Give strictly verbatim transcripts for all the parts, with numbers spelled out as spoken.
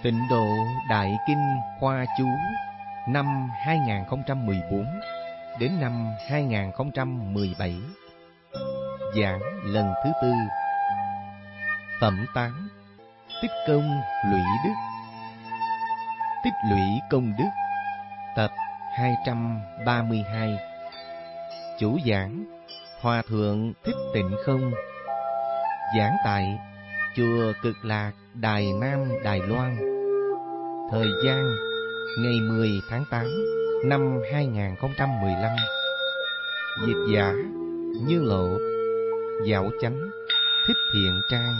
Tịnh Độ Đại Kinh Hoa Chú năm hai nghìn không trăm mười bốn đến năm hai nghìn không trăm mười bảy. Giảng lần thứ tư. Phẩm tám. Tích công lũy đức. Tích lũy công đức. Tập hai trăm ba mươi hai. Chủ giảng Hòa Thượng Thích Tịnh Không. Giảng tại Chùa Cực Lạc, Đài Nam, Đài Loan. Thời gian ngày mười tháng tám năm hai nghìn không trăm mười lăm. Dịch giả Như Lộ. Dạo Chánh Thích Thiện Trang.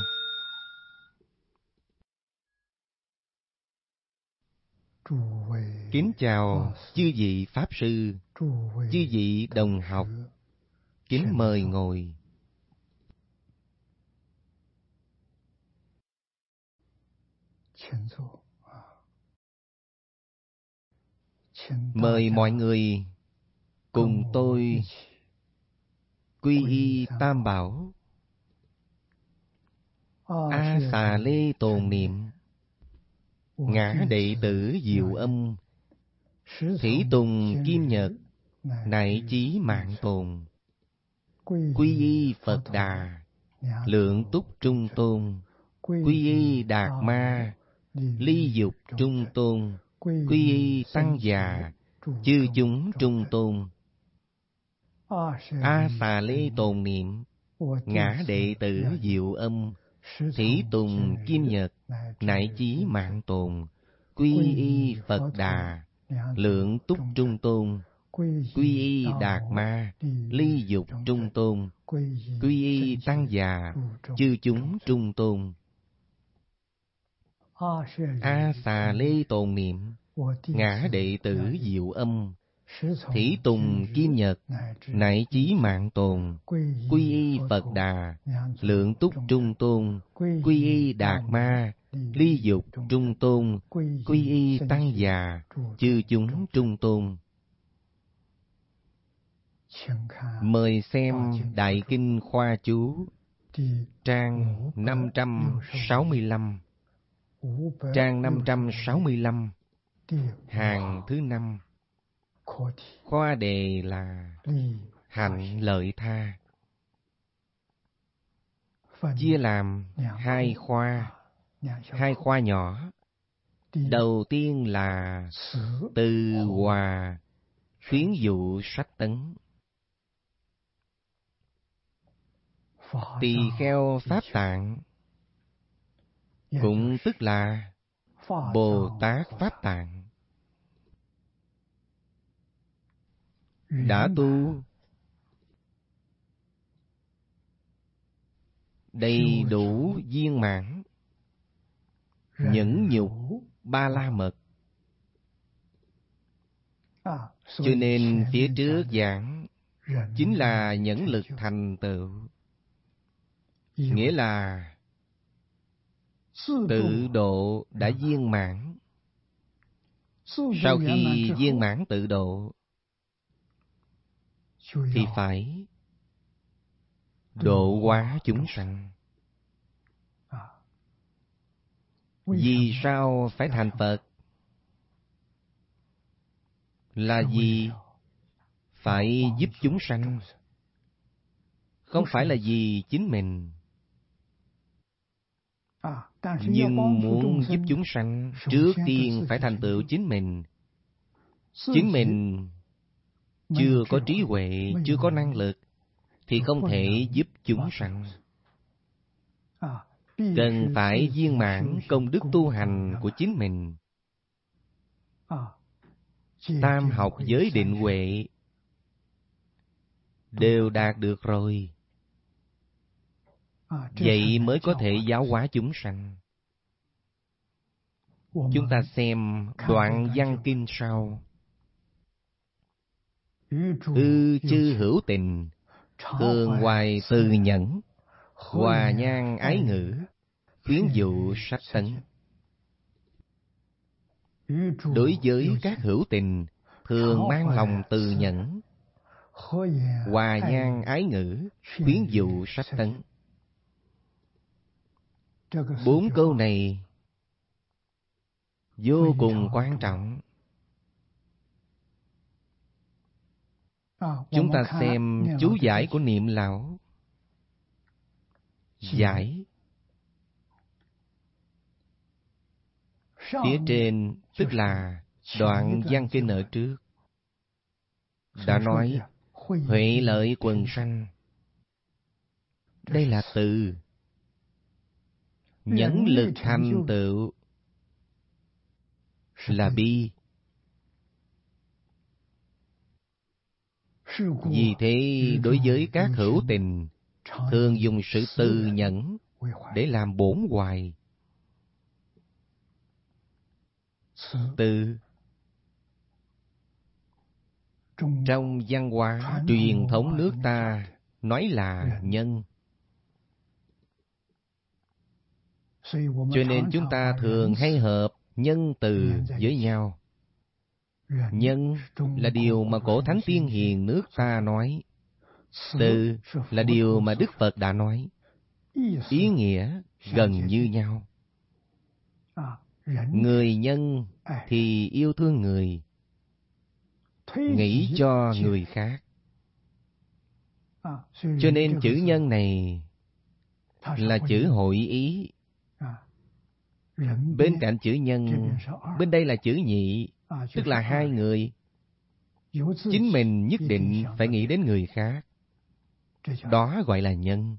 Kính chào chư vị Pháp Sư, chư vị đồng học. Kính mời ngồi. Mời mọi người cùng tôi quy y Tam Bảo, A Xà Lê tồn niệm, ngã đệ tử Diệu Âm, Thủy Tùng Kim Nhật, Nại Chí Mạng Tồn, quy y Phật Đà, Lượng Túc Trung Tôn, quy y Đạt Ma, Ly Dục Trung Tôn, quy y Tăng Già, chư chúng Trung Tôn. A Xà Lê tồn niệm, ngã đệ tử Diệu Âm, Thủy Tùng Kim Nhật, Nại Chí Mạng Tồn, quy y Phật Đà, Lượng Túc Trung Tôn, quy y Đạt Ma, Ly Dục Trung Tôn, quy y Tăng Già, chư chúng Trung Tôn. A Xà Lê tồn niệm, ngã đệ tử Diệu Âm, Thủy Tùng Kim Nhật, Nại Chí Mạng Tồn, quy y Phật Đà, Lượng Túc Trung Tôn, quy y Đạt Ma, Ly Dục Trung Tôn, quy y Tăng Già, chư chúng Trung Tôn. Mời xem Đại Kinh Khoa Chú, trang năm trăm sáu mươi lăm. Trang năm trăm sáu mươi lăm, hàng thứ năm. Khoa đề là hạnh lợi tha. Chia làm hai khoa, hai khoa nhỏ. Đầu tiên là Từ Hòa khuyến dụ sách tấn. Tỳ kheo Pháp Tạng, cũng tức là Bồ Tát Pháp Tạng, đã tu đầy đủ viên mãn nhẫn nhục ba la mật. Cho nên phía trước giảng chính là nhẫn lực thành tựu, nghĩa là tự độ đã viên mãn. Sau khi viên mãn tự độ thì phải độ hóa chúng sanh. Vì sao phải thành Phật? Là vì phải giúp chúng sanh, không phải là vì chính mình. Nhưng muốn giúp chúng sanh, trước tiên phải thành tựu chính mình. Chính mình chưa có trí huệ, chưa có năng lực, thì không thể giúp chúng sanh. Cần phải viên mãn công đức tu hành của chính mình. Tam học giới định huệ đều đạt được rồi, vậy mới có thể giáo hóa chúng sanh. Chúng ta xem đoạn văn kinh sau. Ư chư hữu tình, thường hoài từ nhẫn, hòa nhan ái ngữ, khuyến dụ sách tấn. Đối với các hữu tình, thường mang lòng từ nhẫn, hòa nhan ái ngữ, khuyến dụ sách tấn. Bốn câu này vô cùng quan trọng. Chúng ta xem chú giải của Niệm Lão. Giải phía trên tức là đoạn văn kinh ở trước đã nói huệ lợi quần sanh. Đây là từ nhẫn lực thành tựu là bi. Vì thế đối với các hữu tình thường dùng sự từ nhẫn để làm bổn hoài. Từ trong văn hóa truyền thống nước ta nói là nhân. Cho nên chúng ta thường hay hợp nhân từ với nhau. Nhân là điều mà cổ thánh tiên hiền nước ta nói. Từ là điều mà Đức Phật đã nói. Ý nghĩa gần như nhau. Người nhân thì yêu thương người, nghĩ cho người khác. Cho nên chữ nhân này là chữ hội ý. Bên cạnh chữ nhân, bên đây là chữ nhị, tức là hai người. Chính mình nhất định phải nghĩ đến người khác. Đó gọi là nhân.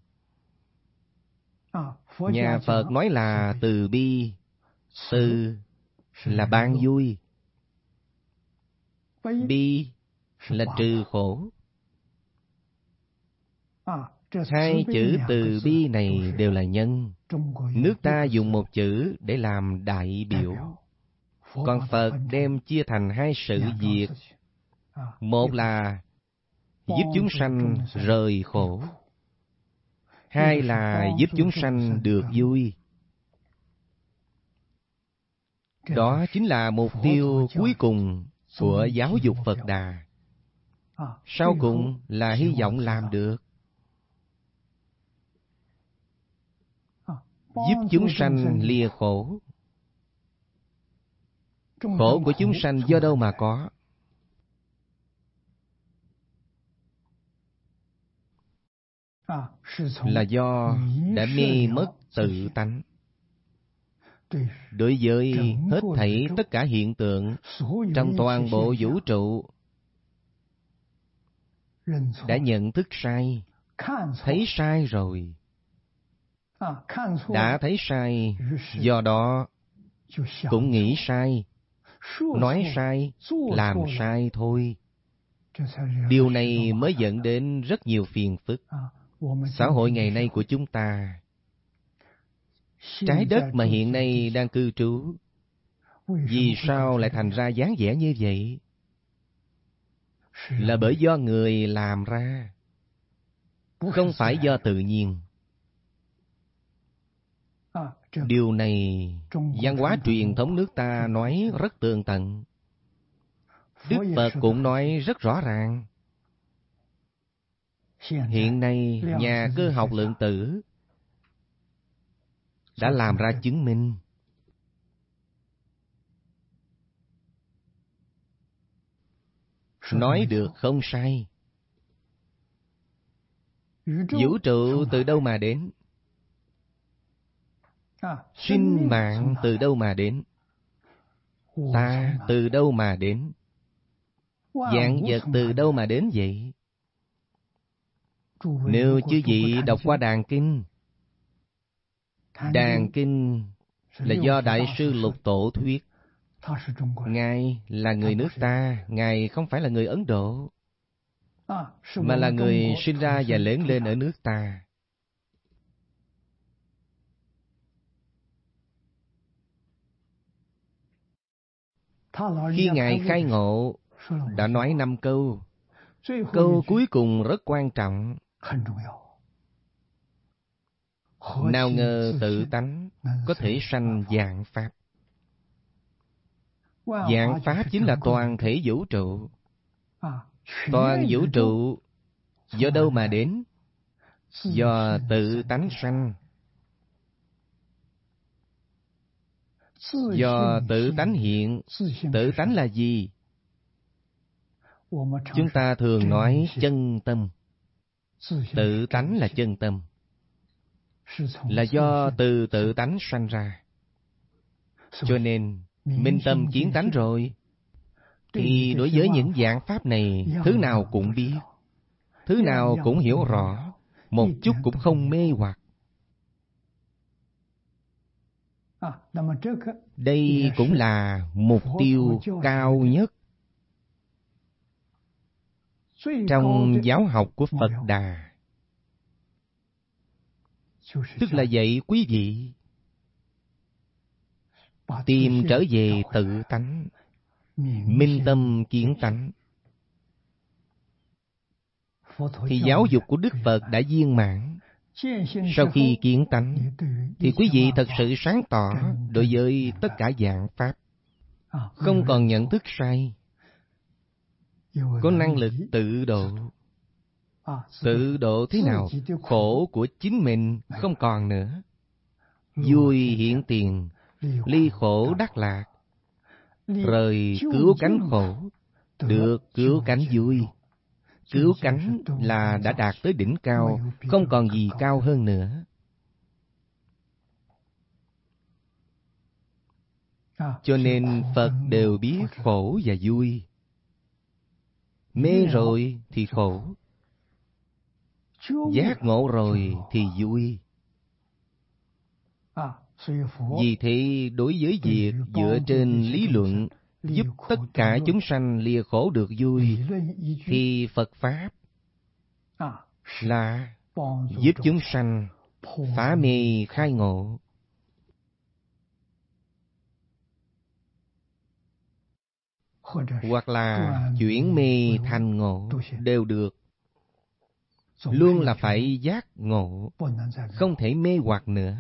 Nhà Phật nói là từ bi. Từ là ban vui. Bi là trừ khổ. Hai chữ từ bi này đều là nhân. Nước ta dùng một chữ để làm đại biểu. Còn Phật đem chia thành hai sự việc. Một là giúp chúng sanh rời khổ. Hai là giúp chúng sanh được vui. Đó chính là mục tiêu cuối cùng của giáo dục Phật Đà. Sau cùng là hy vọng làm được. Giúp chúng sanh lìa khổ. Khổ của chúng sanh do đâu mà có? Là do đã mê mất tự tánh. Đối với hết thảy tất cả hiện tượng trong toàn bộ vũ trụ đã nhận thức sai, thấy sai rồi. Đã thấy sai, do đó cũng nghĩ sai, nói sai, làm sai thôi. Điều này mới dẫn đến rất nhiều phiền phức. Xã hội ngày nay của chúng ta, trái đất mà hiện nay đang cư trú, vì sao lại thành ra dáng vẻ như vậy? Là bởi do người làm ra, không phải do tự nhiên. Điều này văn hóa truyền thống nước ta nói rất tường tận. Đức Phật cũng nói rất rõ ràng. Hiện nay nhà cơ học lượng tử đã làm ra chứng minh. Nói được không sai. Vũ trụ từ đâu mà đến? Sinh mạng từ đâu mà đến? Ta từ đâu mà đến? Vạn vật từ đâu mà đến vậy? Nếu chư vị đọc qua Đàn Kinh, Đàn Kinh là do Đại sư Lục Tổ thuyết. Ngài là người nước ta, Ngài không phải là người Ấn Độ, mà là người sinh ra và lớn lên ở nước ta. Khi Ngài khai ngộ, đã nói năm câu. Câu cuối cùng rất quan trọng. Nào ngờ tự tánh có thể sanh vạn pháp. Vạn pháp chính là toàn thể vũ trụ. Toàn vũ trụ do đâu mà đến? Do tự tánh sanh. Do tự tánh hiện. Tự tánh là gì? Chúng ta thường nói chân tâm. Tự tánh là chân tâm. Là do từ tự tánh sanh ra. Cho nên, minh tâm kiến tánh rồi, thì đối với những dạng pháp này, thứ nào cũng biết, thứ nào cũng hiểu rõ, một chút cũng không mê hoặc. Đây cũng là mục tiêu cao nhất trong giáo học của Phật Đà. Tức là dạy quý vị tìm trở về tự tánh, minh tâm kiến tánh. Thì giáo dục của Đức Phật đã viên mãn. Sau khi kiến tánh, thì quý vị thật sự sáng tỏ đối với tất cả dạng pháp, không còn nhận thức sai, có năng lực tự độ. Tự độ thế nào? Khổ của chính mình không còn nữa, vui hiện tiền, ly khổ đắc lạc, rồi cứu cánh khổ, được cứu cánh vui. Cứu cánh là đã đạt tới đỉnh cao, không còn gì cao hơn nữa. Cho nên Phật đều biết khổ và vui. Mê rồi thì khổ, giác ngộ rồi thì vui. Vì thế đối với việc dựa trên lý luận giúp tất cả chúng sanh lìa khổ được vui, thì Phật Pháp là giúp chúng sanh phá mê khai ngộ. Hoặc là chuyển mê thành ngộ đều được. Luôn là phải giác ngộ, không thể mê hoặc nữa.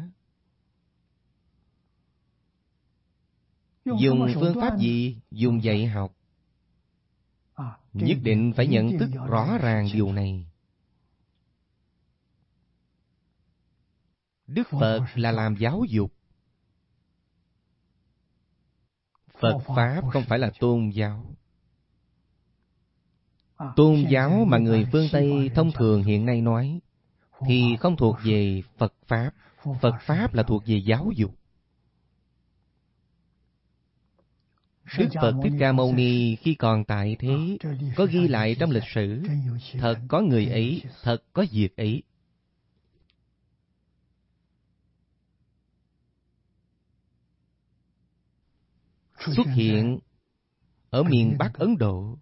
Dùng phương pháp gì? Dùng dạy học. Nhất định phải nhận thức rõ ràng điều này. Đức Phật là làm giáo dục. Phật Pháp không phải là tôn giáo. Tôn giáo mà người phương Tây thông thường hiện nay nói thì không thuộc về Phật Pháp. Phật Pháp là thuộc về giáo dục. Đức Phật Thích Ca Mâu Ni khi còn tại thế, có ghi lại trong lịch sử, thật có người ấy, thật có việc ấy. Xuất hiện ở miền Bắc Ấn Độ,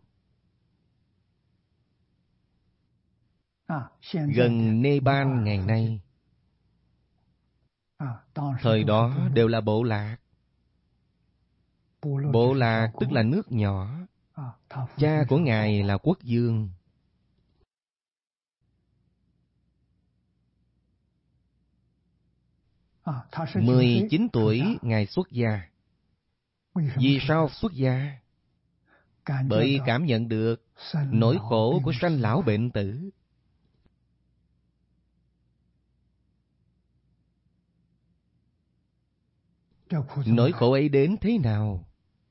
gần Nepal ngày nay. Thời đó đều là bộ lạc. Bộ lạc tức là nước nhỏ. Cha của Ngài là quốc vương. mười chín tuổi Ngài xuất gia. Vì sao xuất gia? Bởi cảm nhận được nỗi khổ của sanh lão bệnh tử. Nỗi khổ ấy đến thế nào?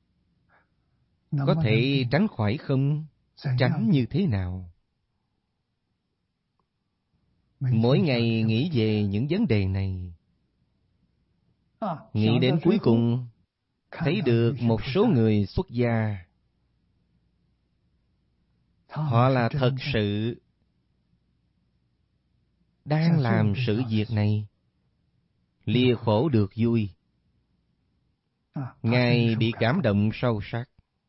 Có thể tránh khỏi không? Tránh như thế nào? Mỗi ngày nghĩ về những vấn đề này. Nghĩ đến cuối cùng, thấy được một số người xuất gia. Họ là thật sự đang làm sự việc này, lìa khổ được vui. Ngài bị cảm động sâu sắc.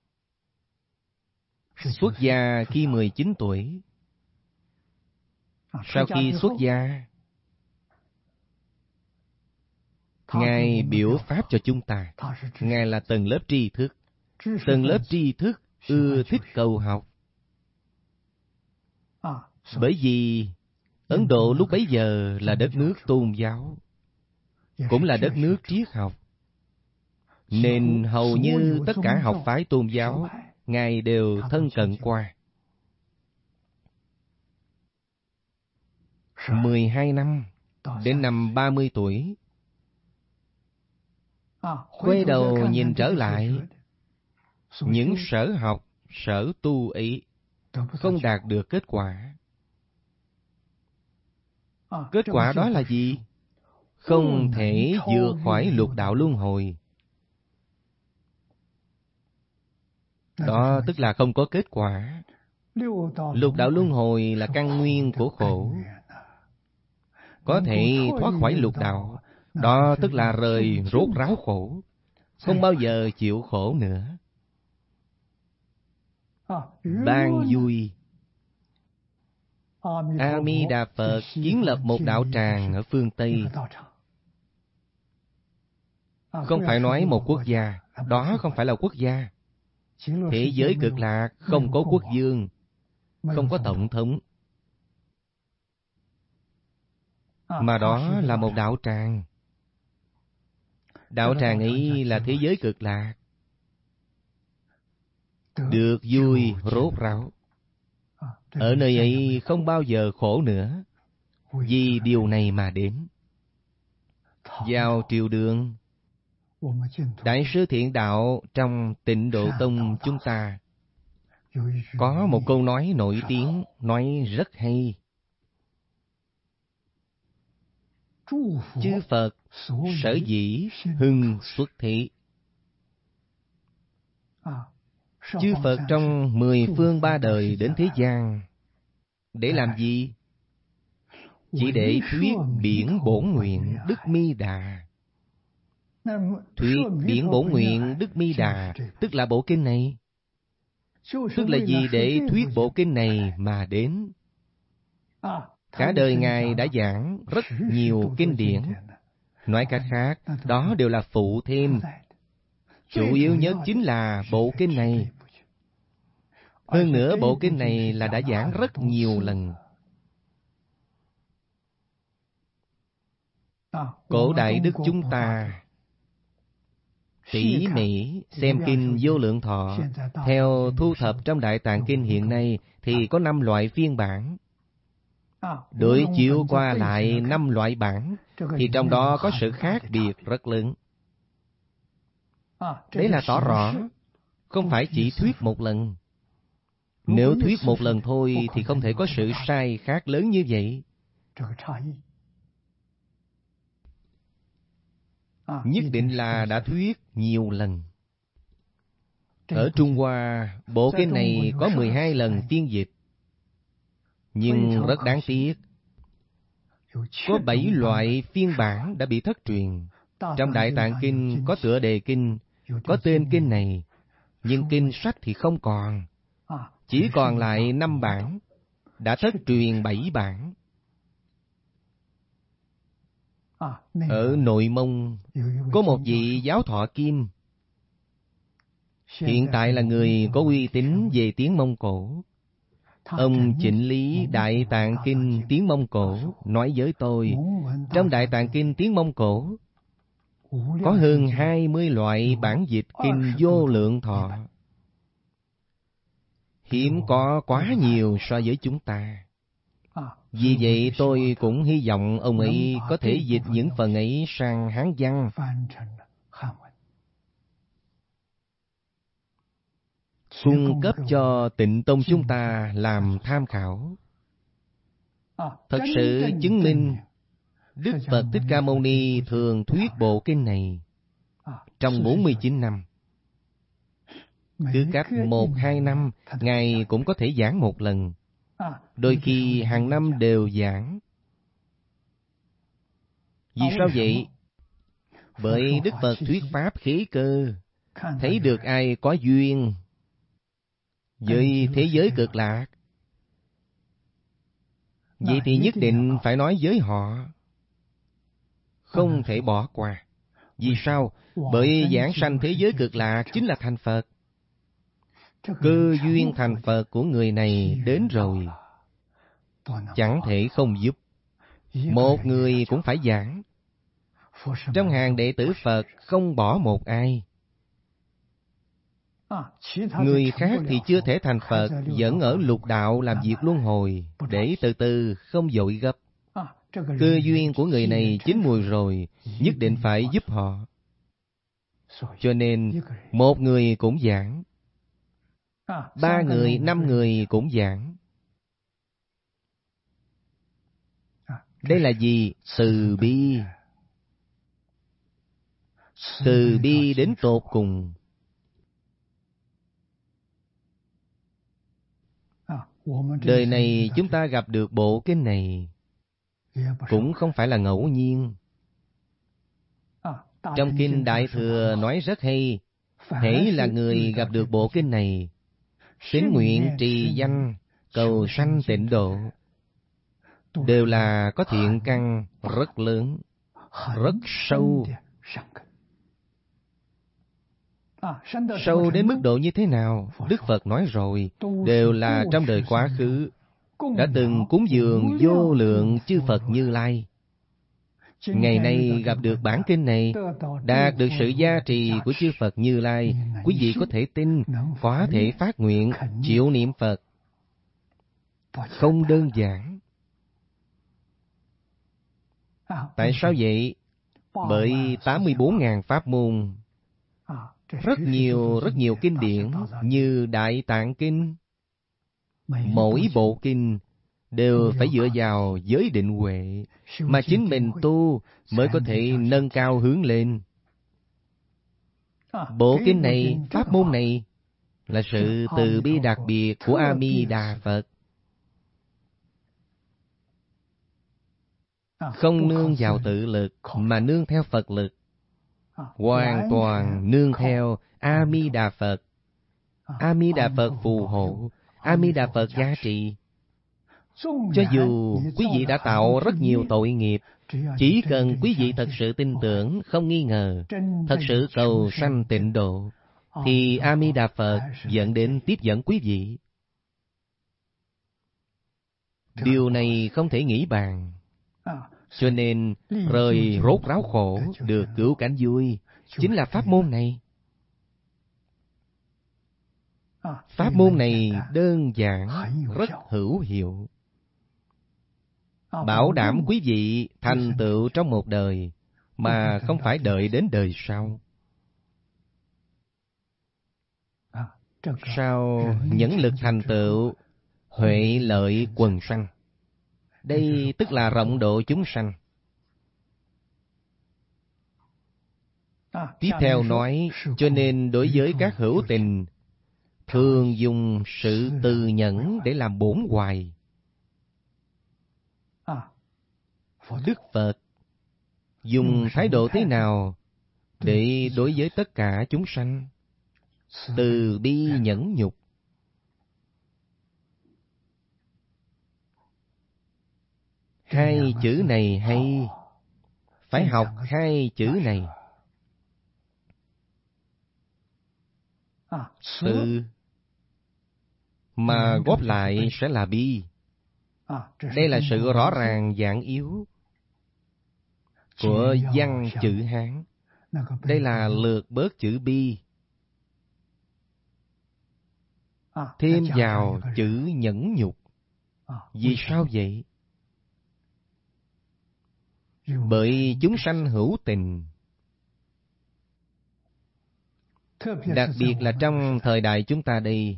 Xuất gia khi mười chín tuổi. Sau khi xuất gia, Ngài biểu pháp cho chúng ta. Ngài là tầng lớp tri thức. Tầng lớp tri thức ưa thích cầu học. Bởi vì Ấn Độ lúc bấy giờ là đất nước tôn giáo, cũng là đất nước triết học, nên hầu như tất cả học phái tôn giáo Ngài đều thân cận qua. Mười hai năm, đến năm ba mươi tuổi, Quay đầu nhìn trở lại, những sở học, sở tu ấy không đạt được kết quả. Kết quả đó là gì? Không thể vượt khỏi lục đạo luân hồi. Đó tức là không có kết quả. Lục đạo luân hồi là căn nguyên của khổ. Có thể thoát khỏi lục đạo, đó tức là rời rốt ráo khổ, không bao giờ chịu khổ nữa. Ban vui. A Di Đà Phật kiến lập một đạo tràng ở phương Tây. Không phải nói một quốc gia, đó không phải là quốc gia. Thế giới cực lạc không có quốc vương, không có tổng thống, mà đó là một đạo tràng. Đạo tràng ấy là thế giới cực lạc, được vui rốt ráo. Ở nơi ấy không bao giờ khổ nữa, vì điều này mà đến. Vào triều đường, Đại sư Thiện Đạo trong Tịnh Độ Tông chúng ta có một câu nói nổi tiếng, nói rất hay. Chư Phật sở dĩ hưng xuất thế. Chư Phật trong mười phương ba đời đến thế gian để làm gì? Chỉ để thuyết biển bổn nguyện Đức Mi Đà. Thuyết biển bổn nguyện Đức Mi Đà tức là bộ kinh này. Tức là gì? Để thuyết bộ kinh này mà đến. Cả đời Ngài đã giảng rất nhiều kinh điển. Nói cách khác, đó đều là phụ thêm. Chủ yếu nhất chính là bộ kinh này. Hơn nữa, bộ kinh này là đã giảng rất nhiều lần. Cổ đại đức chúng ta tỉ mỉ xem kinh Vô Lượng Thọ. Theo thu thập trong Đại Tạng Kinh hiện nay thì có năm loại phiên bản. Đối chiếu qua lại năm loại bản thì trong đó có sự khác biệt rất lớn. Đấy là tỏ rõ, không phải chỉ thuyết một lần. Nếu thuyết một lần thôi thì không thể có sự sai khác lớn như vậy. Nhất định là đã thuyết nhiều lần. Ở Trung Hoa, bộ kinh này có mười hai lần phiên dịch. Nhưng rất đáng tiếc, có bảy loại phiên bản đã bị thất truyền. Trong Đại Tạng Kinh có tựa đề kinh, có tên kinh này, nhưng kinh sách thì không còn. Chỉ còn lại năm bản, đã thất truyền bảy bản. Ở Nội Mông có một vị giáo thọ Kim, hiện tại là người có uy tín về tiếng Mông Cổ. Ông chỉnh lý Đại Tạng Kinh tiếng Mông Cổ, nói với tôi, trong Đại Tạng Kinh tiếng Mông Cổ có hơn hai mươi loại bản dịch kinh Vô Lượng Thọ. Hiếm có quá nhiều so với chúng ta. Vì vậy tôi cũng hy vọng ông ấy có thể dịch những phần ấy sang Hán văn. Cung cấp cho Tịnh Tông chúng ta làm tham khảo. Thật sự chứng minh Đức Phật Thích Ca Mâu Ni thường thuyết bộ kinh này trong bốn mươi chín năm. Cứ cách một hai năm, Ngài cũng có thể giảng một lần. Đôi khi hàng năm đều giảng. Vì sao vậy? Bởi Đức Phật thuyết pháp khế cơ, thấy được ai có duyên với thế giới cực lạc, vậy thì nhất định phải nói với họ, không thể bỏ qua. Vì sao? Bởi giảng sanh thế giới cực lạc chính là thành Phật. Cơ duyên thành Phật của người này đến rồi, chẳng thể không giúp. Một người cũng phải giảng. Trong hàng đệ tử Phật không bỏ một ai. Người khác thì chưa thể thành Phật, vẫn ở lục đạo làm việc luân hồi, để từ từ không vội gấp. Cơ duyên của người này chín mùi rồi, nhất định phải giúp họ. Cho nên một người cũng giảng, ba người, năm người cũng giảng. Đây là gì? Từ bi. Từ bi đến tột cùng. Đời này chúng ta gặp được bộ kinh này cũng không phải là ngẫu nhiên. Trong kinh Đại Thừa nói rất hay, hễ là người gặp được bộ kinh này, tín nguyện trì danh, cầu sanh tịnh độ, đều là có thiện căn rất lớn, rất sâu. Sâu đến mức độ như thế nào? Đức Phật nói rồi, đều là trong đời quá khứ đã từng cúng dường vô lượng chư Phật Như Lai. Ngày nay gặp được bản kinh này, đạt được sự gia trì của chư Phật Như Lai, quý vị có thể tin, có thể phát nguyện, chịu niệm Phật. Không đơn giản. Tại sao vậy? Bởi tám mươi bốn nghìn pháp môn, rất nhiều, rất nhiều kinh điển như Đại Tạng Kinh. Mỗi bộ kinh đều phải dựa vào giới định huệ, mà chính mình tu mới có thể nâng cao hướng lên. Bộ kinh này, pháp môn này là sự từ bi đặc biệt của A Di Đà Phật. Không nương vào tự lực, mà nương theo Phật lực. Hoàn toàn nương theo A Di Đà Phật. A Di Đà Phật phù hộ, A Di Đà Phật giá trị. Cho dù quý vị đã tạo rất nhiều tội nghiệp, chỉ cần quý vị thật sự tin tưởng, không nghi ngờ, thật sự cầu sanh tịnh độ, thì A Di Đà Phật dẫn đến tiếp dẫn quý vị. Điều này không thể nghĩ bàn. Cho nên rời rốt ráo khổ, được cứu cánh vui, chính là pháp môn này. Pháp môn này đơn giản, rất hữu hiệu. Bảo đảm quý vị thành tựu trong một đời, mà không phải đợi đến đời sau. Sau nhẫn lực thành tựu, huệ lợi quần sanh. Đây tức là rộng độ chúng sanh. Tiếp theo nói, cho nên đối với các hữu tình, thường dùng sự từ nhẫn để làm bổn hoài. Đức Phật dùng thái độ thế nào để đối với tất cả chúng sanh? Từ bi nhẫn nhục. Hai chữ này hay, phải học hai chữ này. Từ mà góp lại sẽ là bi. Đây là sự rõ ràng giản yếu của văn chữ Hán. Đây là lược bớt chữ bi, thêm vào chữ nhẫn nhục. Vì sao vậy? Bởi chúng sanh hữu tình, đặc biệt là trong thời đại chúng ta đây,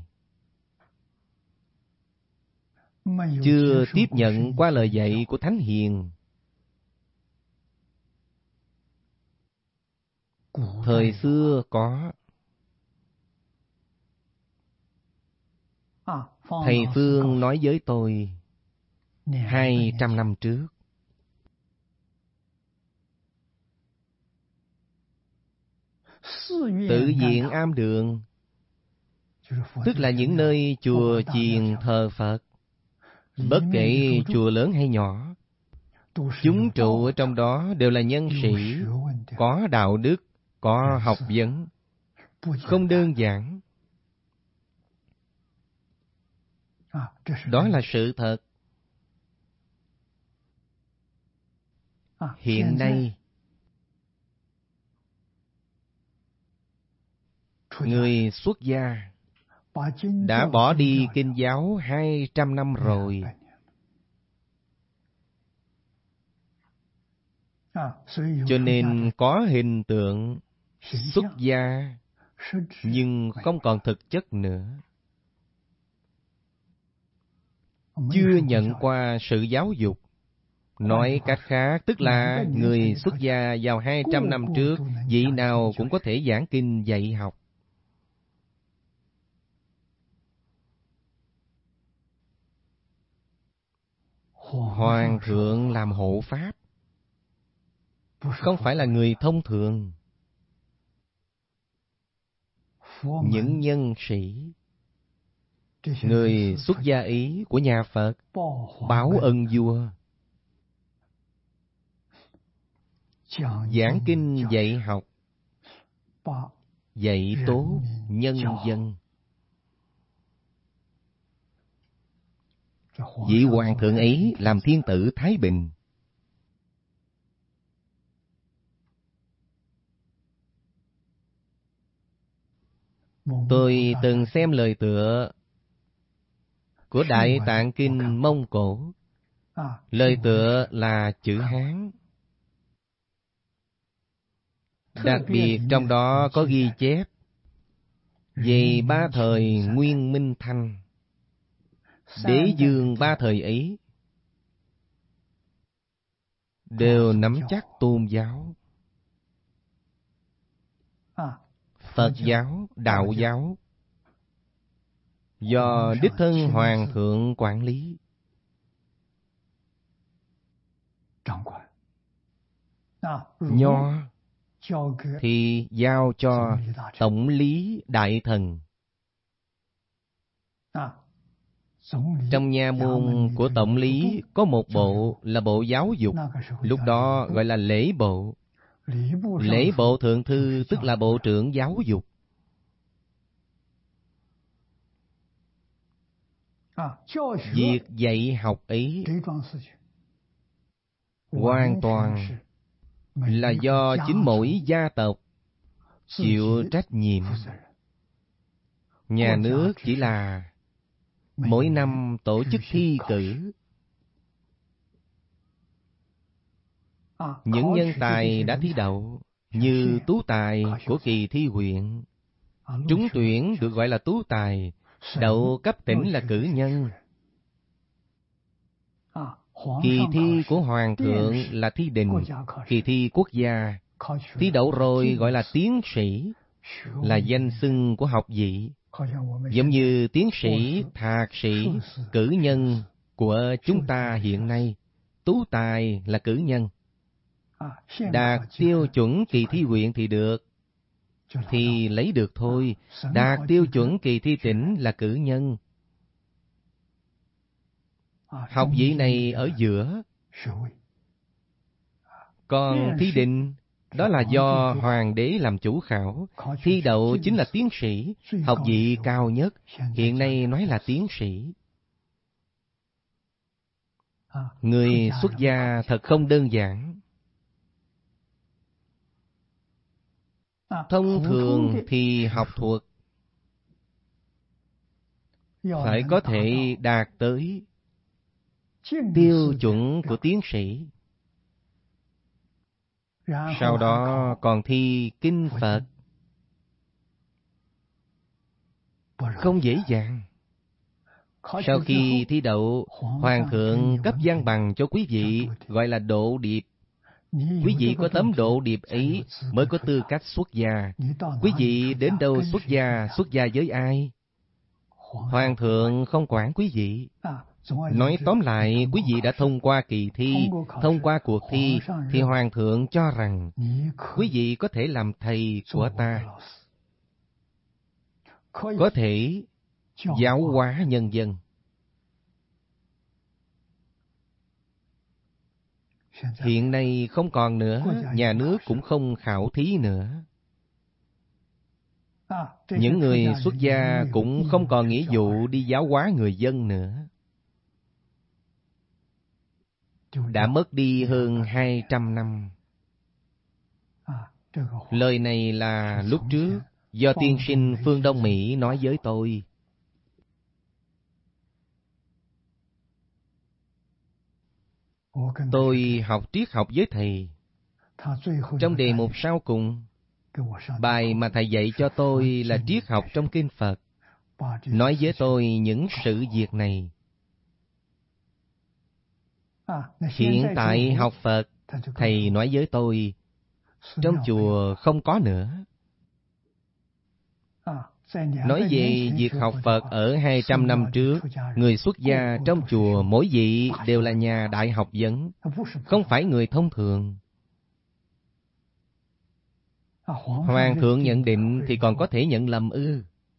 chưa tiếp nhận qua lời dạy của Thánh Hiền. Thời xưa có. Thầy Phương nói với tôi hai trăm năm trước, tự viện am đường, tức là những nơi chùa chiền thờ Phật, bất kể chùa lớn hay nhỏ, chúng trụ ở trong đó đều là nhân sĩ, có đạo đức, có học vấn, không đơn giản. Đó là sự thật. Hiện nay, người xuất gia đã bỏ đi kinh giáo hai trăm năm rồi. Cho nên có hình tượng xuất gia nhưng không còn thực chất nữa. Chưa nhận qua sự giáo dục. Nói cách khác, tức là người xuất gia vào hai trăm năm trước, vị nào cũng có thể giảng kinh dạy học. Hoàng thượng làm hộ pháp, không phải là người thông thường. Những nhân sĩ, người xuất gia ý của nhà Phật, báo ân vua, giảng kinh dạy học, dạy tốt nhân dân. Vị hoàng thượng ấy làm thiên tử thái bình. Tôi từng xem lời tựa của Đại Tạng Kinh Mông Cổ. Lời tựa là chữ Hán. Đặc biệt trong đó có ghi chép về ba thời Nguyên Minh Thanh, đế vương ba thời ấy đều nắm chắc tôn giáo. Phật giáo, Đạo giáo do đích thân Hoàng thượng quản lý. Nho thì giao cho Tổng lý Đại Thần. Trong nha môn của Tổng lý có một bộ là bộ giáo dục, lúc đó gọi là lễ bộ. Lễ bộ thượng thư tức là bộ trưởng giáo dục. Việc dạy học ấy hoàn toàn là do chính mỗi gia tộc chịu trách nhiệm. Nhà nước chỉ là mỗi năm tổ chức thi cử. Những nhân tài đã thi đậu như tú tài của kỳ thi huyện, trúng tuyển được gọi là tú tài, đậu cấp tỉnh là cử nhân. Kỳ thi của Hoàng thượng là thi đình, kỳ thi quốc gia. Thi đậu rồi gọi là tiến sĩ, là danh xưng của học vị. Giống như tiến sĩ, thạc sĩ, cử nhân của chúng ta hiện nay. Tú tài là cử nhân. Đạt tiêu chuẩn kỳ thi huyện thì được, thì lấy được thôi. Đạt tiêu chuẩn kỳ thi tỉnh là cử nhân. Học vị này ở giữa. Còn thi đình, đó là do Hoàng đế làm chủ khảo. Thi đậu chính là tiến sĩ, học vị cao nhất. Hiện nay nói là tiến sĩ. Người xuất gia thật không đơn giản. Thông thường thì học thuật phải có thể đạt tới tiêu chuẩn của tiến sĩ. Sau đó còn thi kinh Phật. Không dễ dàng. Sau khi thi đậu, Hoàng thượng cấp văn bằng cho quý vị, gọi là độ điệp. Quý vị có tấm độ điệp ấy mới có tư cách xuất gia. Quý vị đến đâu xuất gia, xuất gia với ai? Hoàng thượng không quản quý vị. Nói tóm lại, quý vị đã thông qua kỳ thi, thông qua cuộc thi, thì Hoàng thượng cho rằng quý vị có thể làm thầy của ta, có thể giáo hóa nhân dân. Hiện nay không còn nữa, nhà nước cũng không khảo thí nữa. Những người xuất gia cũng không còn nghĩa vụ đi giáo hóa người dân nữa. Đã mất đi hơn hai trăm năm. Lời này là lúc trước do tiên sinh Phương Đông Mỹ nói với tôi. Tôi học triết học với thầy. Trong đề mục sau cùng, Bài mà thầy dạy cho tôi là triết học trong kinh Phật, nói với tôi những sự việc này. Hiện tại học Phật, thầy nói với tôi, trong chùa không có nữa. Nói về việc học Phật ở hai trăm năm trước, người xuất gia trong chùa mỗi vị đều là nhà đại học vấn, không phải người thông thường. Hoàng thượng nhận định thì còn có thể nhận lầm ư?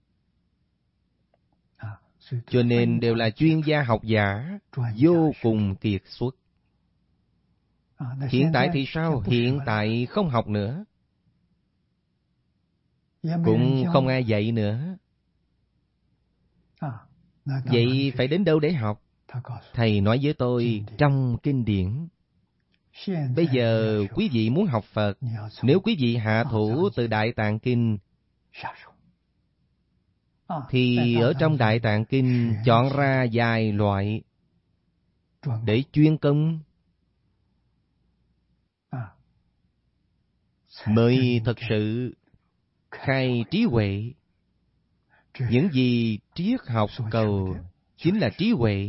Cho nên đều là chuyên gia học giả, vô cùng kiệt xuất. Hiện tại thì sao? Hiện tại không học nữa, cũng không ai dạy nữa. Vậy phải đến đâu để học? Thầy nói với tôi trong kinh điển. Bây giờ quý vị muốn học Phật, nếu quý vị hạ thủ từ Đại Tạng Kinh, thì ở trong Đại Tạng Kinh chọn ra vài loại để chuyên công, mới thật sự khai trí huệ. Những gì triết học cầu chính là trí huệ.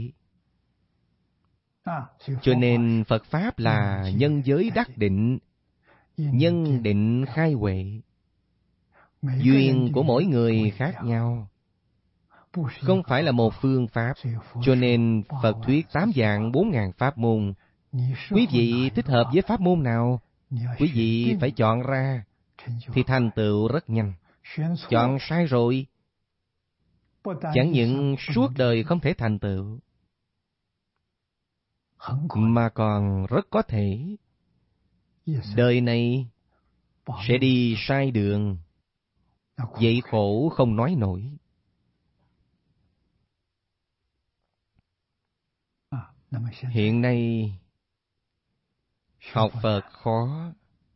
Cho nên Phật Pháp là nhân giới đắc định, nhân định khai huệ. Duyên của mỗi người khác nhau, không phải là một phương pháp. Cho nên Phật thuyết tám vạn bốn ngàn pháp môn. Quý vị thích hợp với pháp môn nào, quý vị phải chọn ra, thì thành tựu rất nhanh. Chọn sai rồi, chẳng những suốt đời không thể thành tựu, mà còn rất có thể đời này sẽ đi sai đường, vậy khổ không nói nổi. Hiện nay học Phật khó.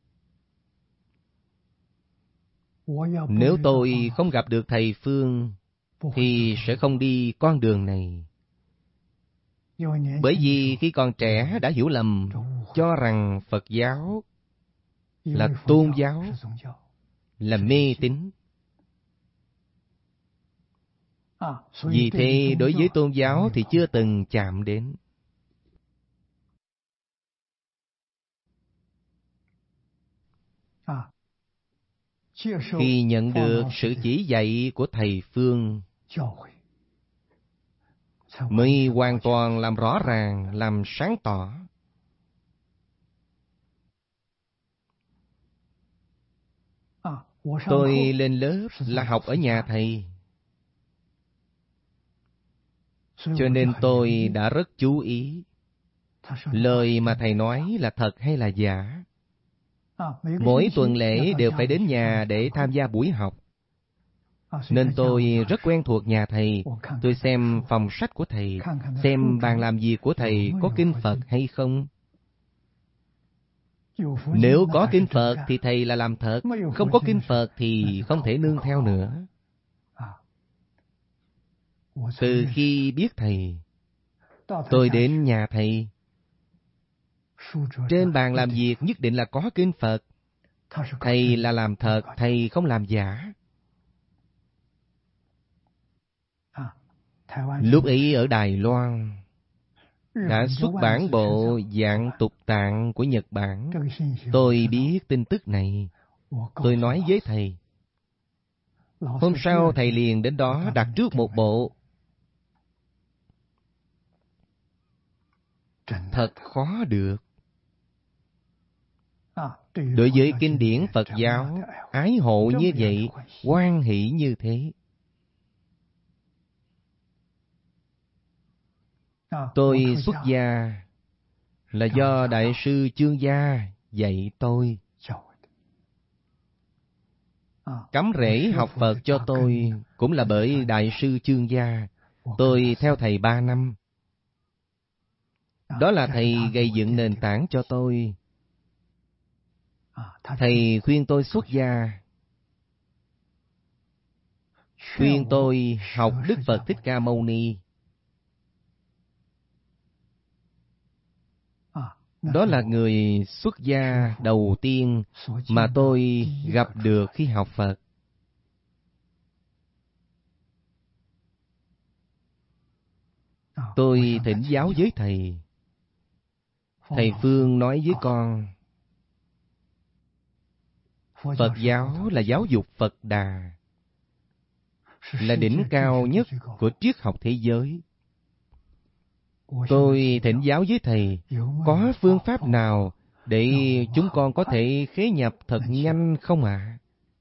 Nếu tôi không gặp được thầy Phương thì sẽ không đi con đường này. Bởi vì khi còn trẻ đã hiểu lầm, cho rằng Phật giáo là tôn giáo, là mê tín. Vì thế đối với tôn giáo thì chưa từng chạm đến. Khi nhận được sự chỉ dạy của thầy Phương, mới hoàn toàn làm rõ ràng, làm sáng tỏ. Tôi lên lớp là học ở nhà thầy, cho nên tôi đã rất chú ý lời mà thầy nói là thật hay là giả. Mỗi tuần lễ đều phải đến nhà để tham gia buổi học, nên tôi rất quen thuộc nhà thầy. Tôi xem phòng sách của thầy, xem bàn làm việc của thầy có kinh Phật hay không. Nếu có kinh Phật thì thầy là làm thật, không có kinh Phật thì không thể nương theo nữa. Từ khi biết thầy, tôi đến nhà thầy, trên bàn làm việc nhất định là có kinh Phật. Thầy là làm thật, thầy không làm giả. Lúc ấy ở Đài Loan đã xuất bản bộ Dạng Tục Tạng của Nhật Bản. Tôi biết tin tức này, tôi nói với thầy. Hôm sau thầy liền đến đó đặt trước một bộ. Thật khó được. Đối với kinh điển Phật giáo, ái hộ như vậy, hoan hỷ như thế. Tôi xuất gia là do Đại sư Chương Gia dạy tôi. Cắm rễ học Phật cho tôi cũng là bởi Đại sư Chương Gia. Tôi theo thầy ba năm. Đó là thầy gây dựng nền tảng cho tôi. Thầy khuyên tôi xuất gia, khuyên tôi học Đức Phật Thích Ca Mâu Ni. Đó là người xuất gia đầu tiên mà tôi gặp được khi học Phật. Tôi thỉnh giáo với thầy. Thầy Phương nói với con, Phật giáo là giáo dục Phật Đà, là đỉnh cao nhất của triết học thế giới. Tôi thỉnh giáo với thầy, có phương pháp nào để chúng con có thể khế nhập thật nhanh không ạ? À?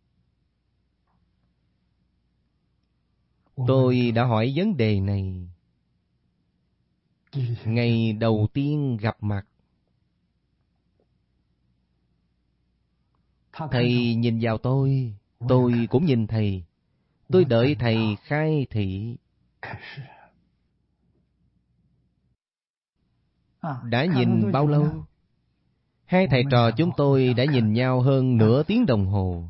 Tôi đã hỏi vấn đề này ngày đầu tiên gặp mặt. Thầy nhìn vào tôi, tôi cũng nhìn thầy. Tôi đợi thầy khai thị. Đã nhìn bao lâu? Hai thầy trò chúng tôi đã nhìn nhau hơn nửa tiếng đồng hồ.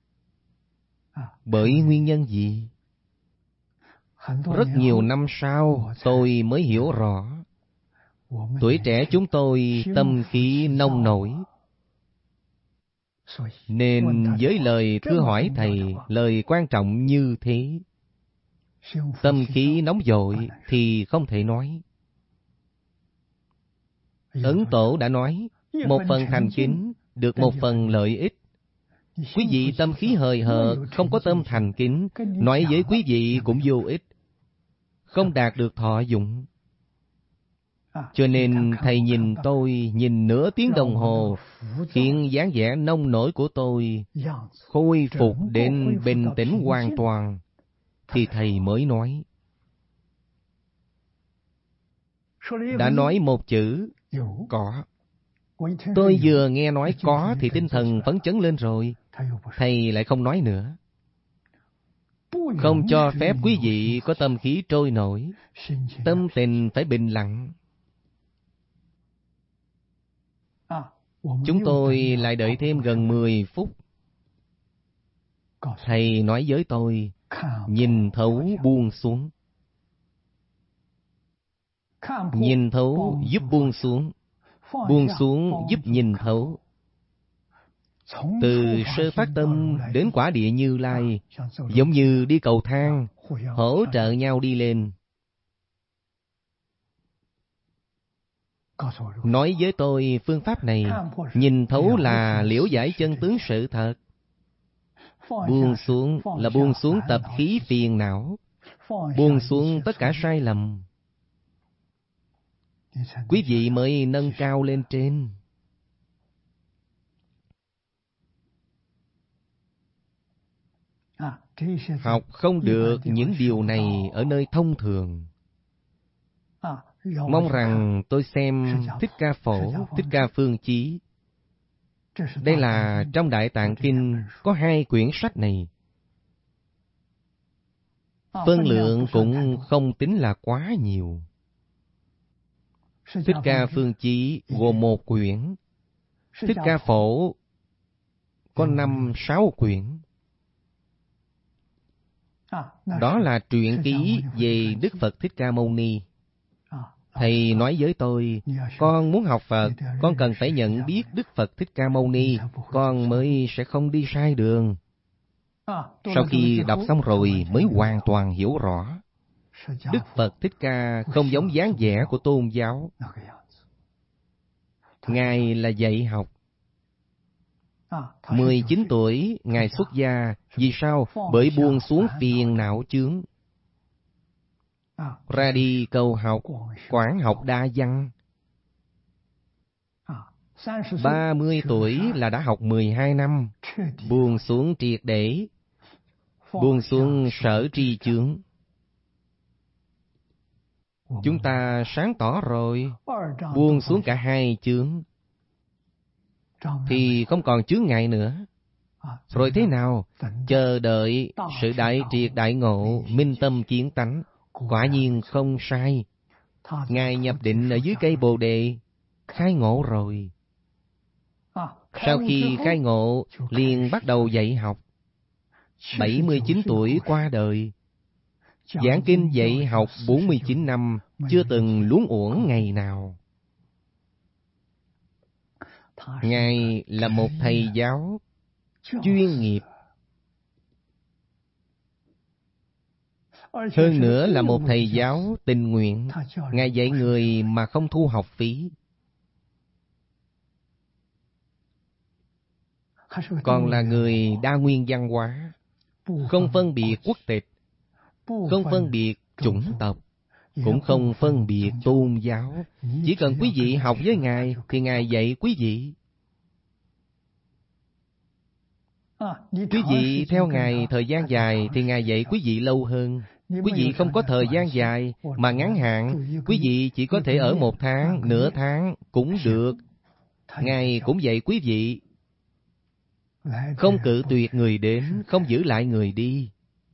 Bởi nguyên nhân gì? Rất nhiều năm sau, tôi mới hiểu rõ. Tuổi trẻ chúng tôi tâm khí nông nổi. Nên với lời cứ hỏi thầy, lời quan trọng như thế, tâm khí nóng vội thì không thể nói. Ấn Tổ đã nói, một phần thành kính, được một phần lợi ích. Quý vị tâm khí hời hợt, không có tâm thành kính, nói với quý vị cũng vô ích, không đạt được thọ dụng. Cho nên thầy nhìn tôi, nhìn nửa tiếng đồng hồ, khiến dáng vẻ nông nổi của tôi khôi phục đến bình tĩnh hoàn toàn, thì thầy mới nói. Đã nói một chữ, có. Tôi vừa nghe nói có thì tinh thần phấn chấn lên rồi. Thầy lại không nói nữa. Không cho phép quý vị có tâm khí trôi nổi, tâm tình phải bình lặng. Chúng tôi lại đợi thêm gần mười phút. Thầy nói với tôi, nhìn thấu buông xuống. Nhìn thấu giúp buông xuống, buông xuống giúp nhìn thấu. Từ sơ phát tâm đến quả địa Như Lai, giống như đi cầu thang, hỗ trợ nhau đi lên. Nói với tôi phương pháp này, nhìn thấu là liễu giải chân tướng sự thật. Buông xuống là buông xuống tập khí phiền não, buông xuống tất cả sai lầm. Quý vị mới nâng cao lên trên. Học không được những điều này ở nơi thông thường. Mong rằng tôi xem Thích Ca Phổ, Thích Ca Phương Chí. Đây là trong Đại Tạng Kinh có hai quyển sách này. Phân lượng cũng không tính là quá nhiều. Thích Ca Phương Chí gồm một quyển, Thích Ca Phổ có năm sáu quyển. Đó là truyện ký về Đức Phật Thích Ca Mâu Ni. Thầy nói với tôi, con muốn học Phật, con cần phải nhận biết Đức Phật Thích Ca Mâu Ni, con mới sẽ không đi sai đường. Sau khi đọc xong rồi mới hoàn toàn hiểu rõ. Đức Phật Thích Ca không giống dáng vẻ của tôn giáo. Ngài là dạy học. mười chín tuổi, Ngài xuất gia. Vì sao? Bởi buông xuống phiền não chướng. Ra đi cầu học, quảng học đa văn. ba mươi tuổi là đã học mười hai năm, buông xuống triệt để, buông xuống sở tri chướng. Chúng ta sáng tỏ rồi, buông xuống cả hai chướng, thì không còn chướng ngại nữa. Rồi thế nào? Chờ đợi sự đại triệt đại ngộ, minh tâm kiến tánh. Quả nhiên không sai. Ngài nhập định ở dưới cây Bồ Đề, khai ngộ rồi. Sau khi khai ngộ, liền bắt đầu dạy học. bảy mươi chín tuổi qua đời. Giảng kinh dạy học bốn mươi chín năm, chưa từng luống uổng ngày nào. Ngài là một thầy giáo chuyên nghiệp, hơn nữa là một thầy giáo tình nguyện. Ngài dạy người mà không thu học phí. Còn là người đa nguyên văn hóa, không phân biệt quốc tịch, không phân biệt chủng tộc, cũng không phân biệt tôn giáo. Chỉ cần quý vị học với Ngài thì Ngài dạy quý vị. Quý vị theo Ngài thời gian dài thì Ngài dạy quý vị lâu hơn. Quý vị không có thời gian dài mà ngắn hạn, quý vị chỉ có thể ở một tháng, nửa tháng cũng được. Ngài cũng dạy quý vị. Không cự tuyệt người đến, không giữ lại người đi.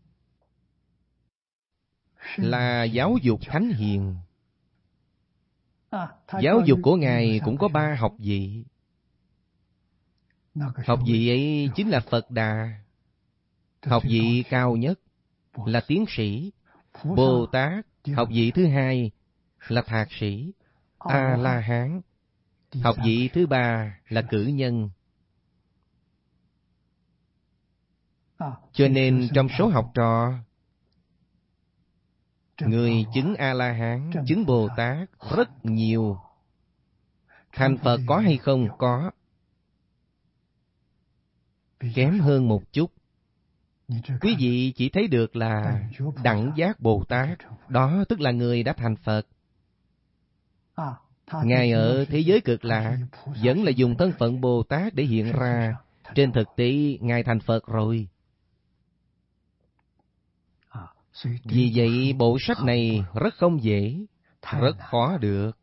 Là giáo dục thánh hiền. Giáo dục của Ngài cũng có ba học vị. Học vị ấy chính là Phật Đà. Học vị cao nhất là tiến sĩ. Bồ Tát, học vị thứ hai là thạc sĩ. A-la-hán, học vị thứ ba là cử nhân. Cho nên trong số học trò, người chứng A-la-hán, chứng Bồ Tát rất nhiều. Thành Phật có hay không? Có. Kém hơn một chút. Quý vị chỉ thấy được là Đẳng Giác Bồ Tát, đó tức là người đã thành Phật. Ngài ở thế giới Cực Lạc vẫn là dùng thân phận Bồ Tát để hiện ra. Trên thực tế, Ngài thành Phật rồi. Vì vậy, bộ sách này rất không dễ, rất khó được.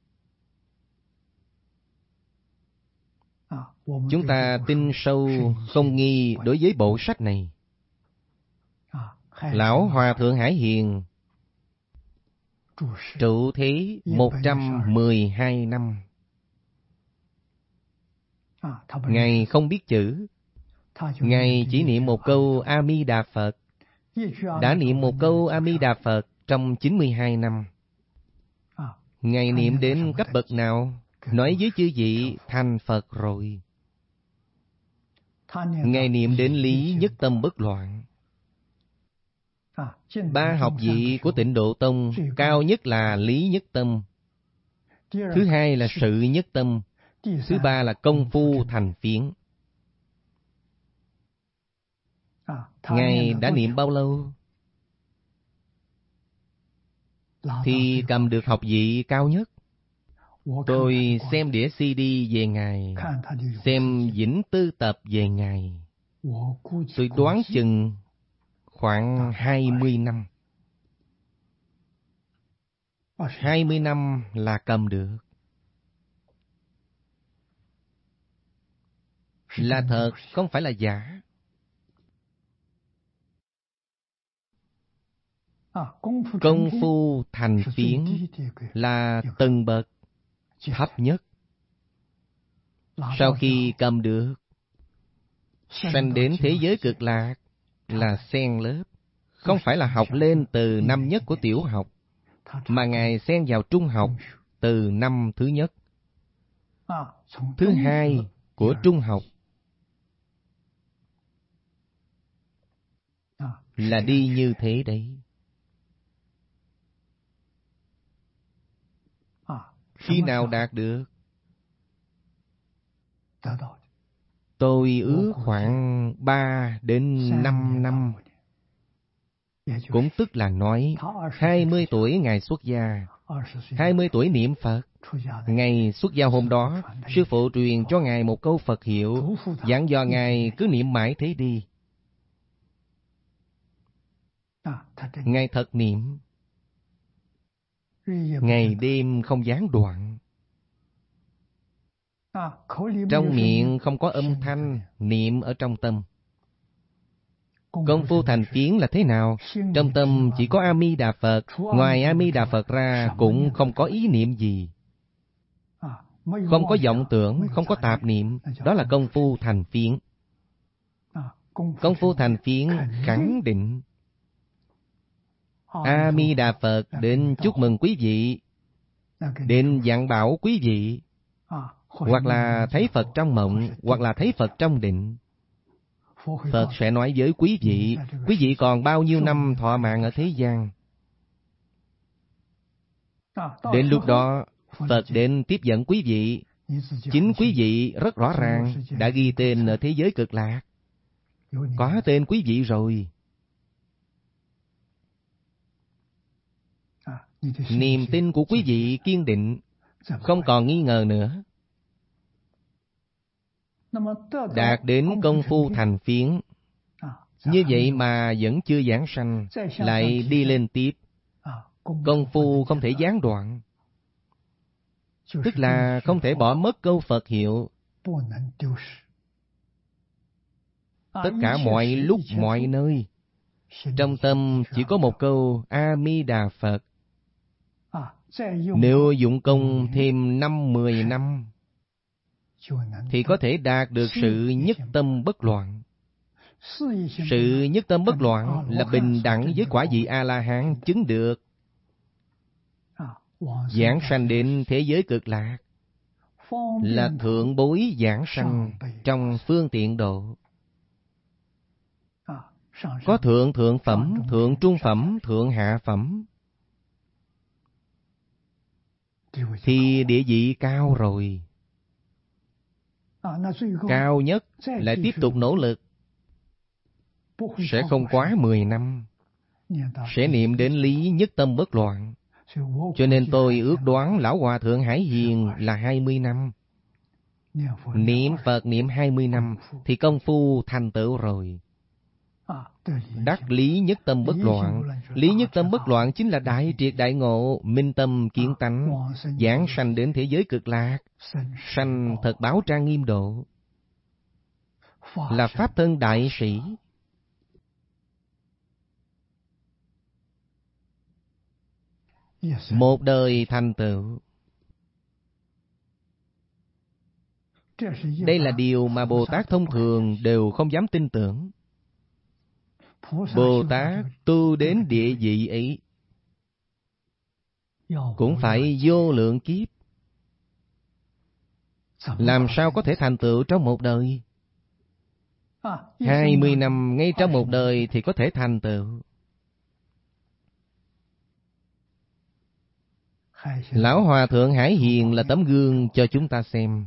Chúng ta tin sâu, không nghi đối với bộ sách này. Lão Hòa Thượng Hải Hiền trụ thế một trăm mười hai năm. Ngài không biết chữ. Ngài chỉ niệm một câu A-mi-đà Phật. Đã niệm một câu A-mi-đà Phật trong chín mươi hai năm. Ngài niệm đến cấp bậc nào? Nói với chư vị thành Phật rồi. Ngài niệm đến lý nhất tâm bất loạn. Ba học vị của Tịnh Độ Tông, cao nhất là lý nhất tâm, thứ hai là sự nhất tâm, thứ ba là công phu thành phiến. Ngài đã niệm bao lâu thì cầm được học vị cao nhất? Tôi xem đĩa xê đê về Ngài, xem Vĩnh Tư Tập về Ngài. Tôi đoán chừng khoảng hai mươi năm. hai mươi năm là cầm được. Là thật, không phải là giả. Công phu thành phiến là tầng bậc thấp nhất. Sau khi cầm được, sanh đến thế giới Cực Lạc là xen lớp. Không phải là học lên từ năm nhất của tiểu học, mà Ngài xen vào trung học từ năm thứ nhất, thứ hai của trung học. Là đi như thế đấy. Khi nào đạt được? Tôi ước khoảng ba đến năm năm. Cũng tức là nói hai mươi tuổi Ngài xuất gia, hai mươi tuổi niệm Phật. Ngày xuất gia hôm đó, sư phụ truyền cho Ngài một câu Phật hiệu, dặn dò Ngài cứ niệm mãi thế đi. Ngài thật niệm, ngày đêm không gián đoạn. Trong miệng không có âm thanh, niệm ở trong tâm. Công phu thành phiến là thế nào? Trong tâm chỉ có A-mi-đà Phật, ngoài A-mi-đà Phật ra cũng không có ý niệm gì. Không có vọng tưởng, không có tạp niệm, đó là công phu thành phiến. Công phu thành phiến khẳng định. A-mi-đà Phật đến chúc mừng quý vị, đến dặn bảo quý vị, hoặc là thấy Phật trong mộng, hoặc là thấy Phật trong định. Phật sẽ nói với quý vị, quý vị còn bao nhiêu năm thọ mạng ở thế gian. Đến lúc đó, Phật đến tiếp dẫn quý vị. Chính quý vị rất rõ ràng đã ghi tên ở thế giới Cực Lạc. Có tên quý vị rồi. Niềm tin của quý vị kiên định, không còn nghi ngờ nữa. Đạt đến công phu thành phiến, như vậy mà vẫn chưa giảng sanh, lại đi lên tiếp. Công phu không thể gián đoạn, tức là không thể bỏ mất câu Phật hiệu. Tất cả mọi lúc mọi nơi, trong tâm chỉ có một câu A Di Đà Phật. Nếu dụng công thêm năm mười năm, thì có thể đạt được sự nhất tâm bất loạn. Sự nhất tâm bất loạn là bình đẳng với quả vị A-la-hán chứng được, giảng sanh đến thế giới Cực Lạc, là thượng bối giảng sanh trong phương tiện độ. Có thượng thượng phẩm, thượng trung phẩm, thượng hạ phẩm, thì địa vị cao rồi. Cao nhất lại tiếp tục nỗ lực, sẽ không quá mười năm, sẽ niệm đến lý nhất tâm bất loạn. Cho nên tôi ước đoán Lão Hòa Thượng Hải Hiền là hai mươi năm. Niệm Phật niệm hai mươi năm thì công phu thành tựu rồi. Đắc lý nhất tâm bất loạn. Lý nhất tâm bất loạn chính là đại triệt đại ngộ, minh tâm kiến tánh, giảng sanh đến thế giới Cực Lạc, sanh thật báo trang nghiêm độ, là pháp thân đại sĩ. Một đời thành tựu. Đây là điều mà Bồ Tát thông thường đều không dám tin tưởng. Bồ Tát tu đến địa vị ấy cũng phải vô lượng kiếp, làm sao có thể thành tựu trong một đời? Hai mươi năm ngay trong một đời thì có thể thành tựu. Lão Hòa Thượng Hải Hiền là tấm gương cho chúng ta xem.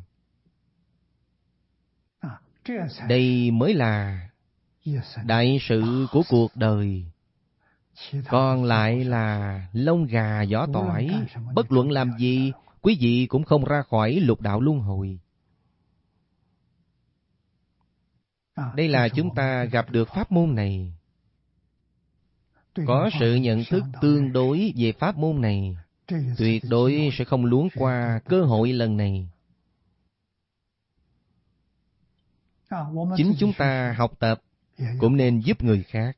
Đây mới là đại sự của cuộc đời. Còn lại là lông gà vỏ tỏi. Bất luận làm gì, quý vị cũng không ra khỏi lục đạo luân hồi. Đây là chúng ta gặp được pháp môn này, có sự nhận thức tương đối về pháp môn này, tuyệt đối sẽ không luống qua cơ hội lần này. Chính chúng ta học tập cũng nên giúp người khác.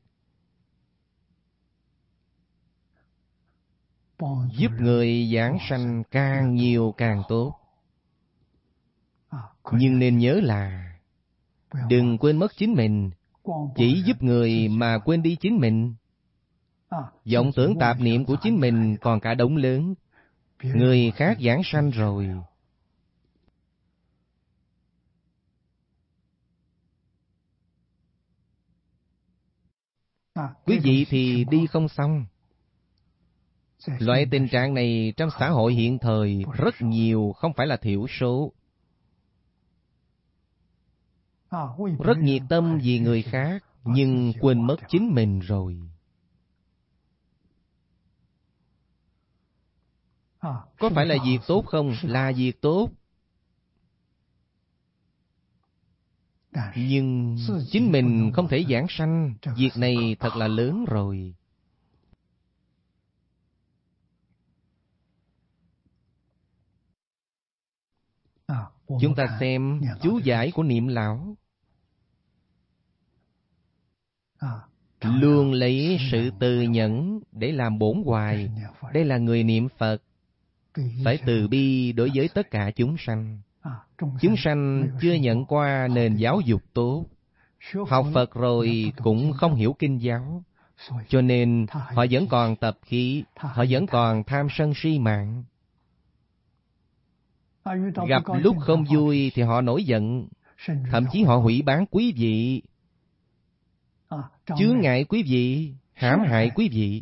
Giúp người giảng sanh càng nhiều càng tốt. Nhưng nên nhớ là đừng quên mất chính mình. Chỉ giúp người mà quên đi chính mình. Vọng tưởng tạp niệm của chính mình còn cả đống lớn. Người khác giảng sanh rồi. Quý vị thì đi không xong. Loại tình trạng này trong xã hội hiện thời rất nhiều, không phải là thiểu số. Rất nhiệt tâm vì người khác, nhưng quên mất chính mình rồi. Có phải là việc tốt không? Là việc tốt. Nhưng chính mình không thể giảng sanh, việc này thật là lớn rồi. Chúng ta xem chú giải của Niệm Lão. Luôn lấy sự từ nhẫn để làm bổn hoài. Đây là người niệm Phật. Phải từ bi đối với tất cả chúng sanh. Chúng sanh chưa nhận qua nền giáo dục tốt, học Phật rồi cũng không hiểu kinh giáo, cho nên họ vẫn còn tập khí, họ vẫn còn tham sân si mạng. Gặp lúc không vui thì họ nổi giận, thậm chí họ hủy bán quý vị, chướng ngại quý vị, hãm hại quý vị.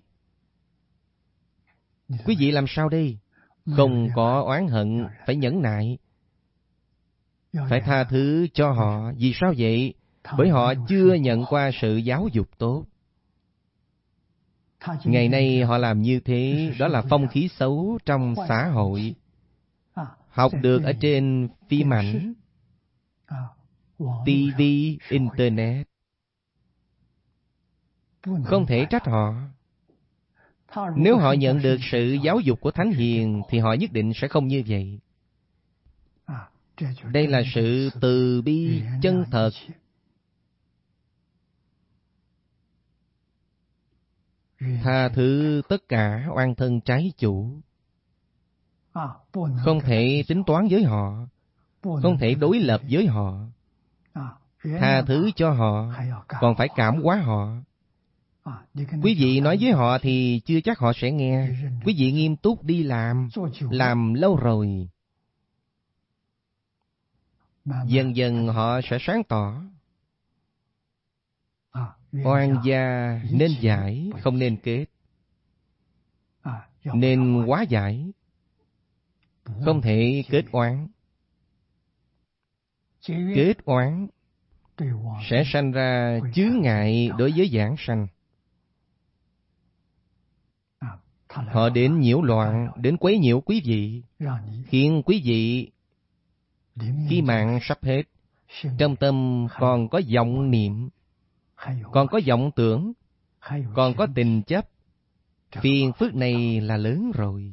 Quý vị làm sao đây? Không có oán hận, phải nhẫn nại, phải tha thứ cho họ. Vì sao vậy? Bởi họ chưa nhận qua sự giáo dục tốt. Ngày nay họ làm như thế, đó là phong khí xấu trong xã hội. Học được ở trên phim ảnh, ti vi, Internet. Không thể trách họ. Nếu họ nhận được sự giáo dục của Thánh Hiền thì họ nhất định sẽ không như vậy. Đây là sự từ bi chân thật. Tha thứ tất cả oan thân trái chủ. Không thể tính toán với họ, không thể đối lập với họ. Tha thứ cho họ, còn phải cảm hóa họ. Quý vị nói với họ thì chưa chắc họ sẽ nghe. Quý vị nghiêm túc đi làm, làm lâu rồi, dần dần họ sẽ sáng tỏ. Oan gia nên giải, không nên kết. Nên hóa giải, không thể kết oán. Kết oán sẽ sanh ra chướng ngại đối với giảng sanh. Họ đến nhiễu loạn, đến quấy nhiễu quý vị, khiến quý vị khi mạng sắp hết, trong tâm còn có vọng niệm, còn có vọng tưởng, còn có tình chấp. Phiền phức này là lớn rồi.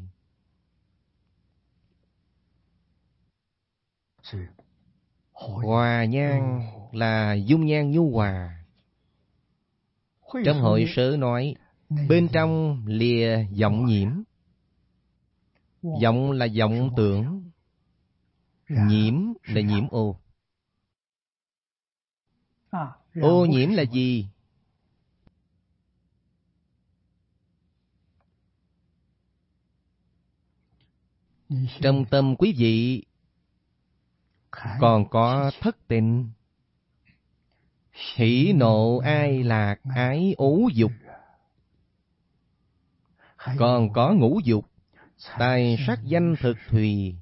Hòa nhang là dung nhan nhu hòa. Trong hội sớ nói, bên trong lìa vọng nhiễm. Vọng là vọng tưởng, nhiễm là nhiễm ô. Ô nhiễm là gì? Trong tâm quý vị còn có thất tình, hỉ nộ ai lạc ái ố dục, còn có ngũ dục, tài sắc danh thực thùy.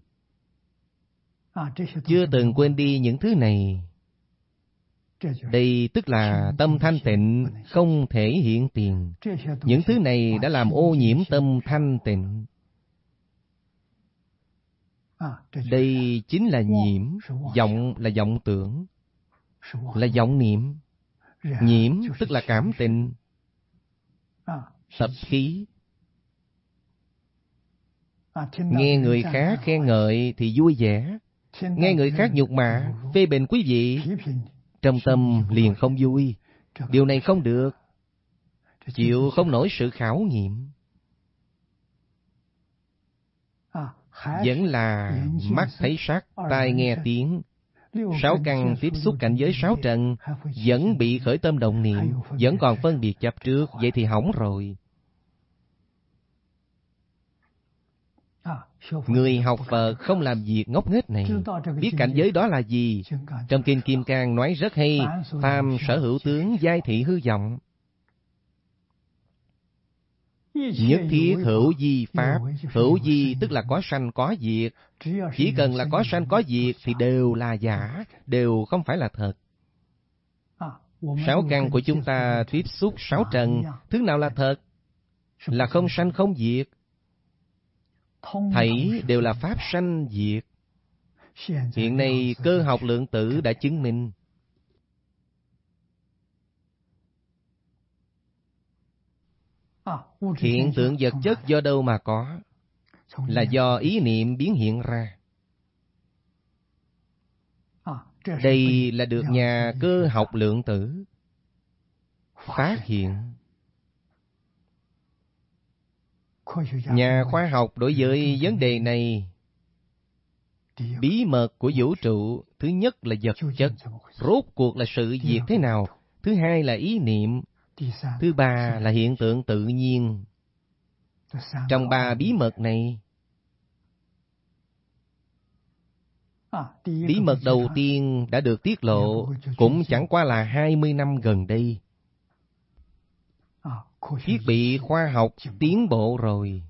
Chưa từng quên đi những thứ này. Đây tức là tâm thanh tịnh không thể hiện tiền. Những thứ này đã làm ô nhiễm tâm thanh tịnh. Đây chính là nhiễm. Vọng là vọng tưởng, là vọng niệm. Nhiễm tức là cảm tình, tập khí. Nghe người khác khen ngợi thì vui vẻ, nghe người khác nhục mạ, phê bình quý vị, trong tâm liền không vui. Điều này không được. Chịu không nổi sự khảo nghiệm. Vẫn là mắt thấy sắc, tai nghe tiếng, sáu căn tiếp xúc cảnh giới sáu trần, vẫn bị khởi tâm động niệm, vẫn còn phân biệt chấp trước. Vậy thì hỏng rồi. Người học Phật không làm việc ngốc nghếch này, biết cảnh giới đó là gì. Trong Kinh Kim Cang nói rất hay: phàm sở hữu tướng, giai thị hư vọng. Nhất thiết hữu di pháp. Hữu di tức là có sanh có diệt. Chỉ cần là có sanh có diệt thì đều là giả, đều không phải là thật. Sáu căn của chúng ta tiếp xúc sáu trần, thứ nào là thật? Là không sanh không diệt. Thảy đều là pháp sanh diệt. Hiện nay cơ học lượng tử đã chứng minh. Hiện tượng vật chất do đâu mà có? Là do ý niệm biến hiện ra. Đây là được nhà cơ học lượng tử phát hiện. Nhà khoa học đối với vấn đề này, bí mật của vũ trụ, thứ nhất là vật chất, rốt cuộc là sự việc thế nào. Thứ hai là ý niệm. Thứ ba là hiện tượng tự nhiên. Trong ba bí mật này, Bí mật đầu tiên đã được tiết lộ cũng chẳng qua là hai mươi năm gần đây. Thiết bị khoa học tiến bộ rồi.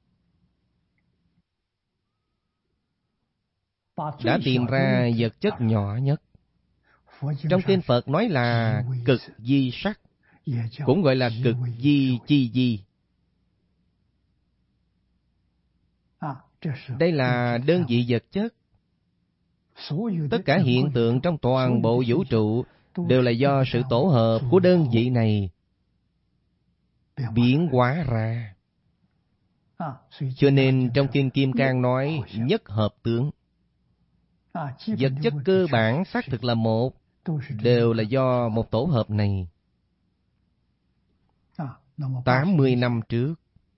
Đã tìm ra vật chất nhỏ nhất. Trong kinh Phật nói là cực di sắc, cũng gọi là cực di chi di. Đây là đơn vị vật chất. Tất cả hiện tượng trong toàn bộ vũ trụ đều là do sự tổ hợp của đơn vị này biến hóa ra. Cho nên trong Kinh Kim Cang nói nhất hợp tướng. Vật chất cơ bản xác thực là một, đều là do một tổ hợp này. tám mươi năm trước,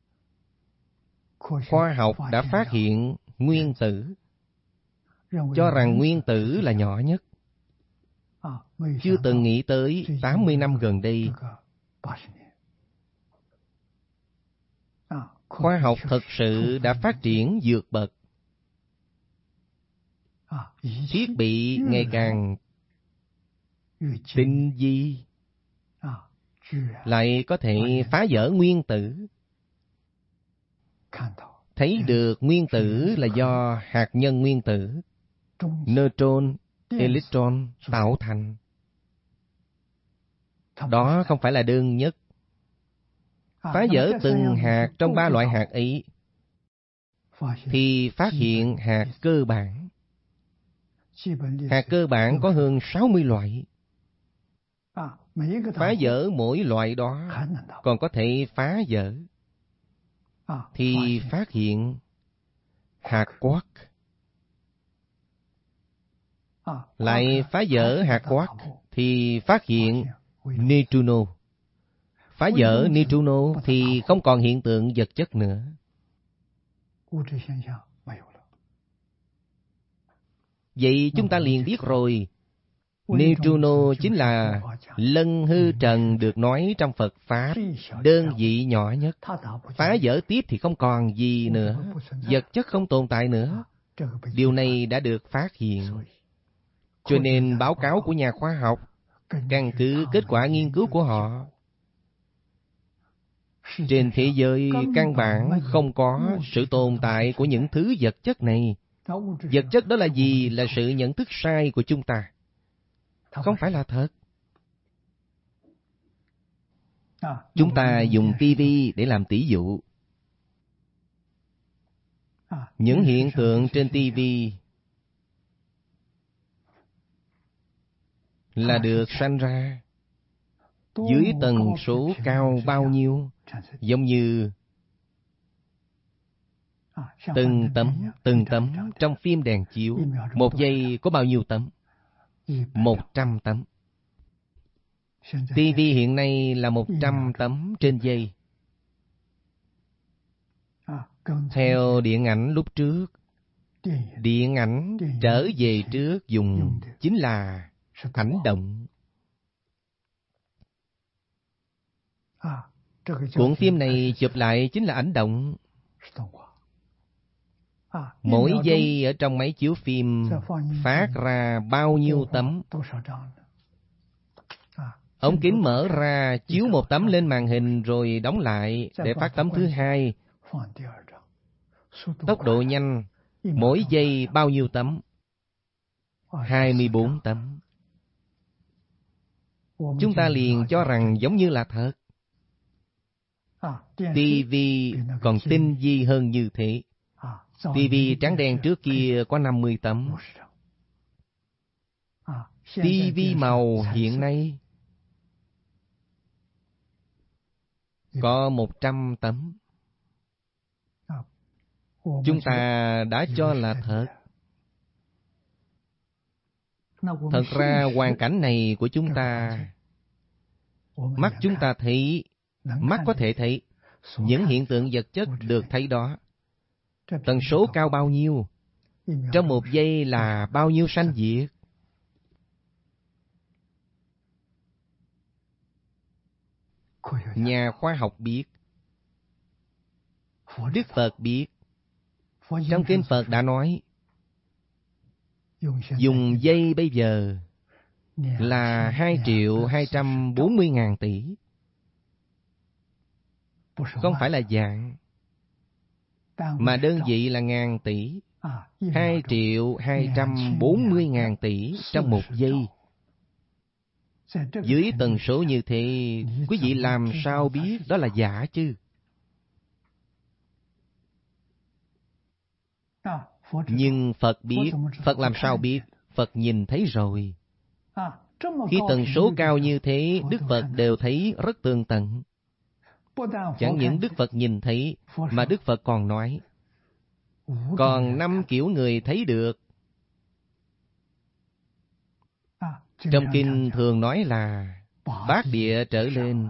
khoa học đã phát hiện nguyên tử, cho rằng nguyên tử là nhỏ nhất. Chưa từng nghĩ tới tám mươi năm gần đây, khoa học thật sự đã phát triển vượt bậc. Thiết bị ngày càng tinh vi, lại có thể phá vỡ nguyên tử. Thấy được nguyên tử là do hạt nhân nguyên tử, neutron, electron tạo thành. Đó không phải là đơn nhất. Phá vỡ từng hạt trong ba loại hạt ấy, thì phát hiện hạt cơ bản. Hạt cơ bản có hơn sáu mươi loại. Phá vỡ mỗi loại đó còn có thể phá vỡ, thì phát hiện hạt quark. Lại phá vỡ hạt quark thì phát hiện neutrino. Phá vỡ neutrino thì không còn hiện tượng vật chất nữa. Vậy chúng ta liền biết rồi, neutrino chính là lân hư trần được nói trong Phật Pháp, đơn vị nhỏ nhất. Phá vỡ tiếp thì không còn gì nữa, vật chất không tồn tại nữa. Điều này đã được phát hiện. Cho nên báo cáo của nhà khoa học, căn cứ kết quả nghiên cứu của họ, trên thế giới căn bản không có sự tồn tại của những thứ vật chất này. Vật chất đó là gì? Là sự nhận thức sai của chúng ta, không phải là thật. Chúng ta dùng tivi để làm tỷ dụ. Những hiện tượng trên tivi là được sanh ra dưới tần số cao bao nhiêu, giống như từng tấm, từng tấm trong phim đèn chiếu. Một giây có bao nhiêu tấm? Một trăm tấm. tivi hiện nay là một trăm tấm trên giây. Theo điện ảnh lúc trước, điện ảnh trở về trước dùng chính là ảnh động. Cuộn phim này chụp lại chính là ảnh động. Mỗi giây ở trong máy chiếu phim phát ra bao nhiêu tấm. Ống kính mở ra, chiếu một tấm lên màn hình rồi đóng lại để phát tấm thứ hai. Tốc độ nhanh, mỗi giây bao nhiêu tấm? hai mươi bốn tấm. Chúng ta liền cho rằng giống như là thật. tivi còn tinh vi hơn như thế. tivi trắng đen trước kia có năm mươi tấm. tivi màu hiện nay có một trăm tấm. Chúng ta đã cho là thật. Thật ra hoàn cảnh này của chúng ta, mắt chúng ta thấy, mắt có thể thấy những hiện tượng vật chất được thấy đó. Tần số cao bao nhiêu? Trong một giây là bao nhiêu sanh diệt? Nhà khoa học biết, Đức Phật biết. Trong kinh Phật đã nói, Dùng giây bây giờ là hai triệu hai trăm bốn mươi ngàn tỷ. Không phải là vạn, mà đơn vị là ngàn tỷ. Hai triệu hai trăm bốn mươi ngàn tỷ trong một giây. Dưới tần số như thế, quý vị làm sao biết đó là giả chứ? Nhưng Phật biết. Phật làm sao biết? Phật nhìn thấy rồi. Khi tần số cao như thế, Đức Phật đều thấy rất tường tận. Chẳng những Đức Phật nhìn thấy, mà Đức Phật còn nói, còn năm kiểu người thấy được. Trong kinh thường nói là bát địa trở lên.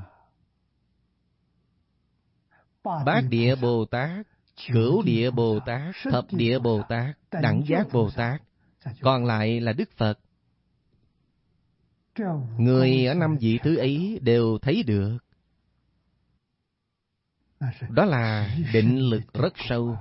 Bát địa Bồ Tát, cửu địa Bồ Tát, thập địa Bồ Tát, đẳng giác Bồ Tát. Còn lại là Đức Phật. Người ở năm vị thứ ấy đều thấy được. Đó là định lực rất sâu.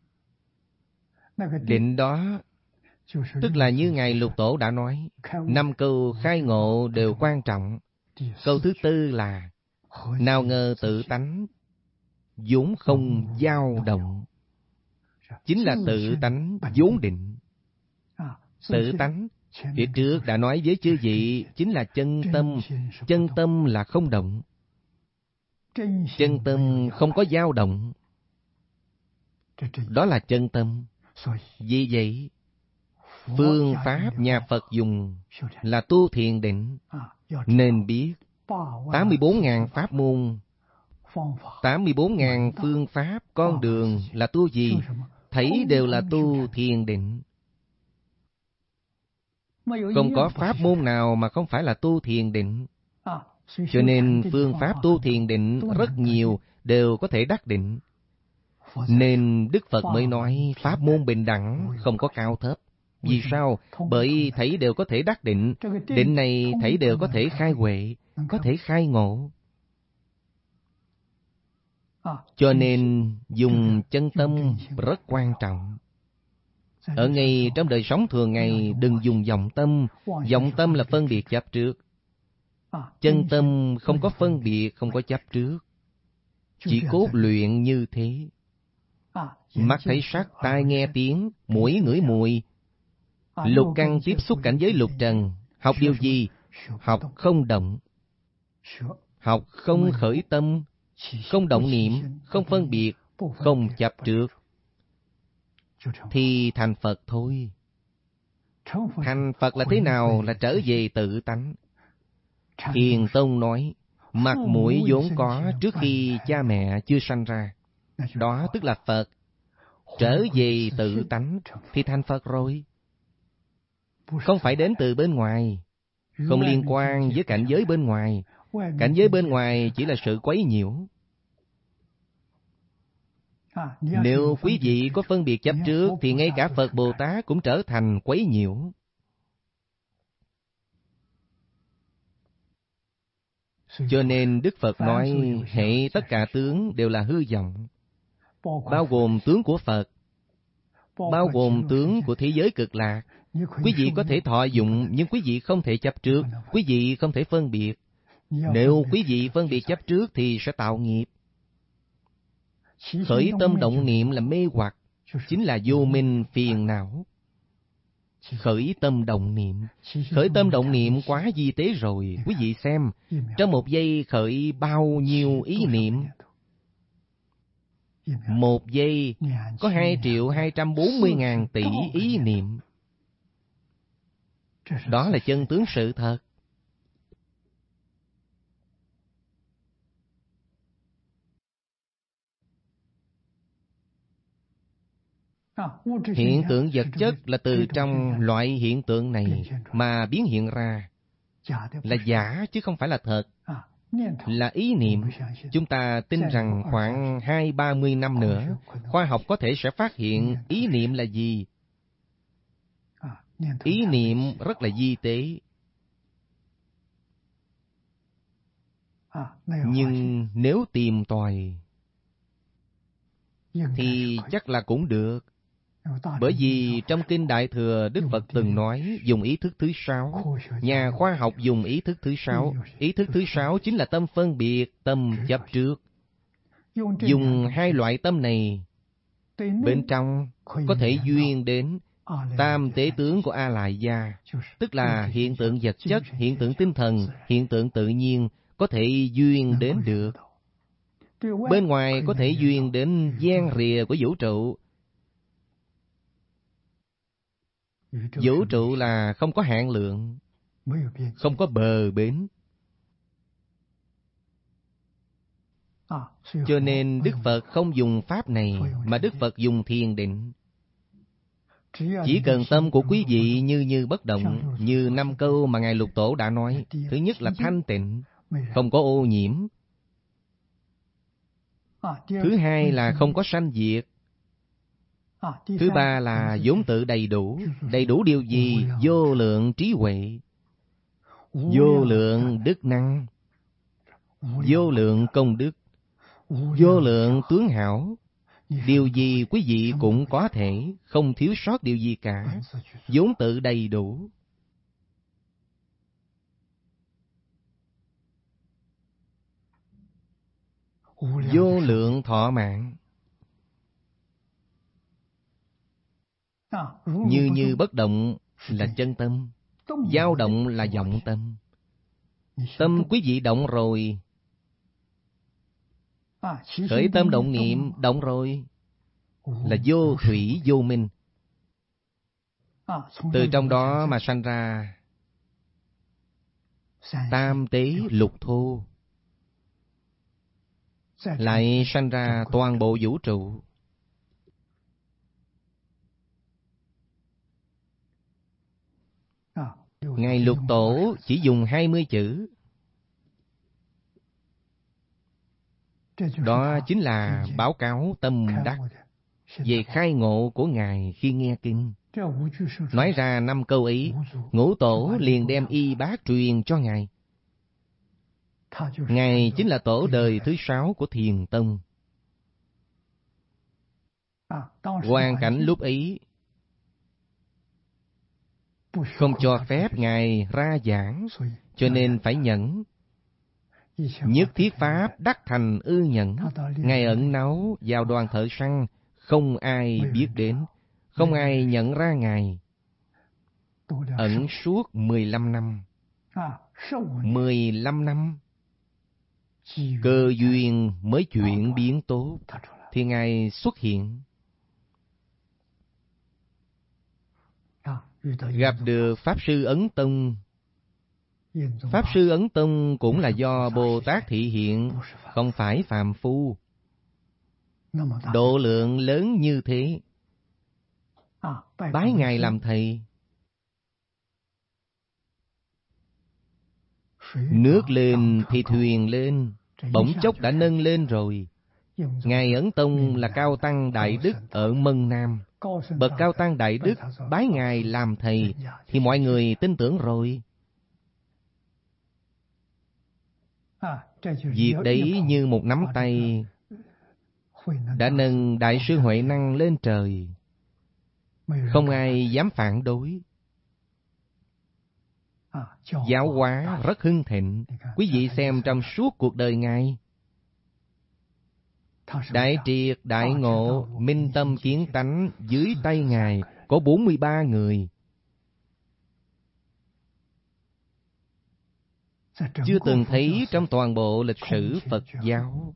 Định đó, tức là như Ngài Lục Tổ đã nói, năm câu khai ngộ đều quan trọng. Câu thứ tư là nào ngờ tự tánh vốn không dao động. Chính là tự tánh vốn định. Tự tánh, phía trước đã nói với chư vị, chính là chân tâm. Chân tâm là không động. Chân tâm không có dao động. Đó là chân tâm. Vì vậy, phương pháp nhà Phật dùng là tu thiền định. Nên biết tám mươi bốn ngàn pháp môn, tám mươi bốn ngàn phương pháp, con đường là tu gì? Thấy đều là tu thiền định. Không có pháp môn nào mà không phải là tu thiền định. Cho nên phương pháp tu thiền định rất nhiều, đều có thể đắc định. Nên Đức Phật mới nói pháp môn bình đẳng, không có cao thấp. Vì sao? Bởi thấy đều có thể đắc định. Định này thấy đều có thể khai huệ, có thể khai ngộ. Cho nên dùng chân tâm rất quan trọng. Ở ngay trong đời sống thường ngày, đừng dùng vọng tâm. Vọng tâm là phân biệt chấp trước. Chân tâm không có phân biệt, không có chấp trước. Chỉ cốt luyện như thế. Mắt thấy sắc, tai nghe tiếng, mũi ngửi mùi. Lục căn tiếp xúc cảnh giới lục trần. Học điều gì? Học không động. Học không khởi tâm, không động niệm, không phân biệt, không chấp trước. Thì thành Phật thôi. Thành Phật là thế nào? Là trở về tự tánh. Thiền Tông nói, mặt mũi vốn có trước khi cha mẹ chưa sanh ra. Đó tức là Phật. Trở về tự tánh thì thành Phật rồi. Không phải đến từ bên ngoài, không liên quan với cảnh giới bên ngoài. Cảnh giới bên ngoài chỉ là sự quấy nhiễu. Nếu quý vị có phân biệt chấp trước thì ngay cả Phật Bồ Tát cũng trở thành quấy nhiễu. Cho nên Đức Phật nói hệ tất cả tướng đều là hư vọng. Bao gồm tướng của Phật, bao gồm tướng của thế giới cực lạc. Quý vị có thể thọ dụng, nhưng quý vị không thể chấp trước. Quý vị không thể phân biệt. Nếu quý vị phân biệt chấp trước thì sẽ tạo nghiệp. Khởi tâm động niệm là mê hoặc, chính là vô minh phiền não. Khởi tâm động niệm. Khởi tâm động niệm quá vi tế rồi. Quý vị xem, trong một giây khởi bao nhiêu ý niệm? Một giây có hai triệu hai trăm bốn mươi ngàn tỷ ý niệm. Đó là chân tướng sự thật. Hiện tượng vật chất là từ trong loại hiện tượng này mà biến hiện ra. Là giả chứ không phải là thật. Là ý niệm. Chúng ta tin rằng khoảng hai ba mươi năm nữa, khoa học có thể sẽ phát hiện ý niệm là gì. Ý niệm rất là vi tế. Nhưng nếu tìm tòi thì chắc là cũng được. Bởi vì trong Kinh Đại Thừa, Đức Phật từng nói dùng ý thức thứ sáu. Nhà khoa học dùng ý thức thứ sáu. Ý thức thứ sáu chính là tâm phân biệt, tâm chấp trước. Dùng hai loại tâm này, bên trong có thể duyên đến tam tế tướng của A Lại Gia, tức là hiện tượng vật chất, hiện tượng tinh thần, hiện tượng tự nhiên, có thể duyên đến được. Bên ngoài có thể duyên đến gian rìa của vũ trụ. Vũ trụ là không có hạn lượng, không có bờ bến. Cho nên Đức Phật không dùng pháp này, mà Đức Phật dùng thiền định. Chỉ cần tâm của quý vị như như bất động, như năm câu mà Ngài Lục Tổ đã nói. Thứ nhất là thanh tịnh, không có ô nhiễm. Thứ hai là không có sanh diệt. Thứ ba là vốn tự đầy đủ. Đầy đủ điều gì? Vô lượng trí huệ, vô lượng đức năng, vô lượng công đức, vô lượng tướng hảo. Điều gì quý vị cũng có thể, không thiếu sót điều gì cả. Vốn tự đầy đủ. Vô lượng thọ mạng. Như như bất động là chân tâm, dao động là vọng tâm. Tâm quý vị động rồi, khởi tâm động niệm động rồi, là vô thủy vô minh. Từ trong đó mà sanh ra tam tế lục thô, lại sanh ra toàn bộ vũ trụ. Ngài Lục Tổ chỉ dùng hai mươi chữ. Đó chính là báo cáo tâm đắc về khai ngộ của Ngài khi nghe Kinh. Nói ra năm câu ấy, Ngũ Tổ liền đem y bát truyền cho Ngài. Ngài chính là tổ đời thứ sáu của Thiền Tông. Hoàn cảnh lúc ấy không cho phép Ngài ra giảng, cho nên phải nhẫn. Nhất thiết pháp đắc thành ư nhẫn. Ngài ẩn náu vào đoàn thợ săn, không ai biết đến, không ai nhận ra Ngài. Ẩn suốt mười lăm năm. Mười lăm năm. Cơ duyên mới chuyển biến tốt, thì Ngài xuất hiện. Gặp được Pháp Sư Ấn Tông. Pháp Sư Ấn Tông cũng là do Bồ Tát thị hiện, không phải phàm phu. Độ lượng lớn như thế, bái Ngài làm thầy. Nước lên thì thuyền lên, bỗng chốc đã nâng lên rồi. Ngài Ấn Tông là Cao Tăng Đại Đức ở Mân Nam. Bậc Cao Tăng Đại Đức bái Ngài làm thầy, thì mọi người tin tưởng rồi. Việc đấy như một nắm tay đã nâng Đại sư Huệ Năng lên trời, không ai dám phản đối. Giáo hóa rất hưng thịnh. Quý vị xem trong suốt cuộc đời Ngài, đại triệt đại ngộ, minh tâm kiến tánh, dưới tay Ngài có bốn mươi ba người. Chưa từng thấy trong toàn bộ lịch sử Phật giáo.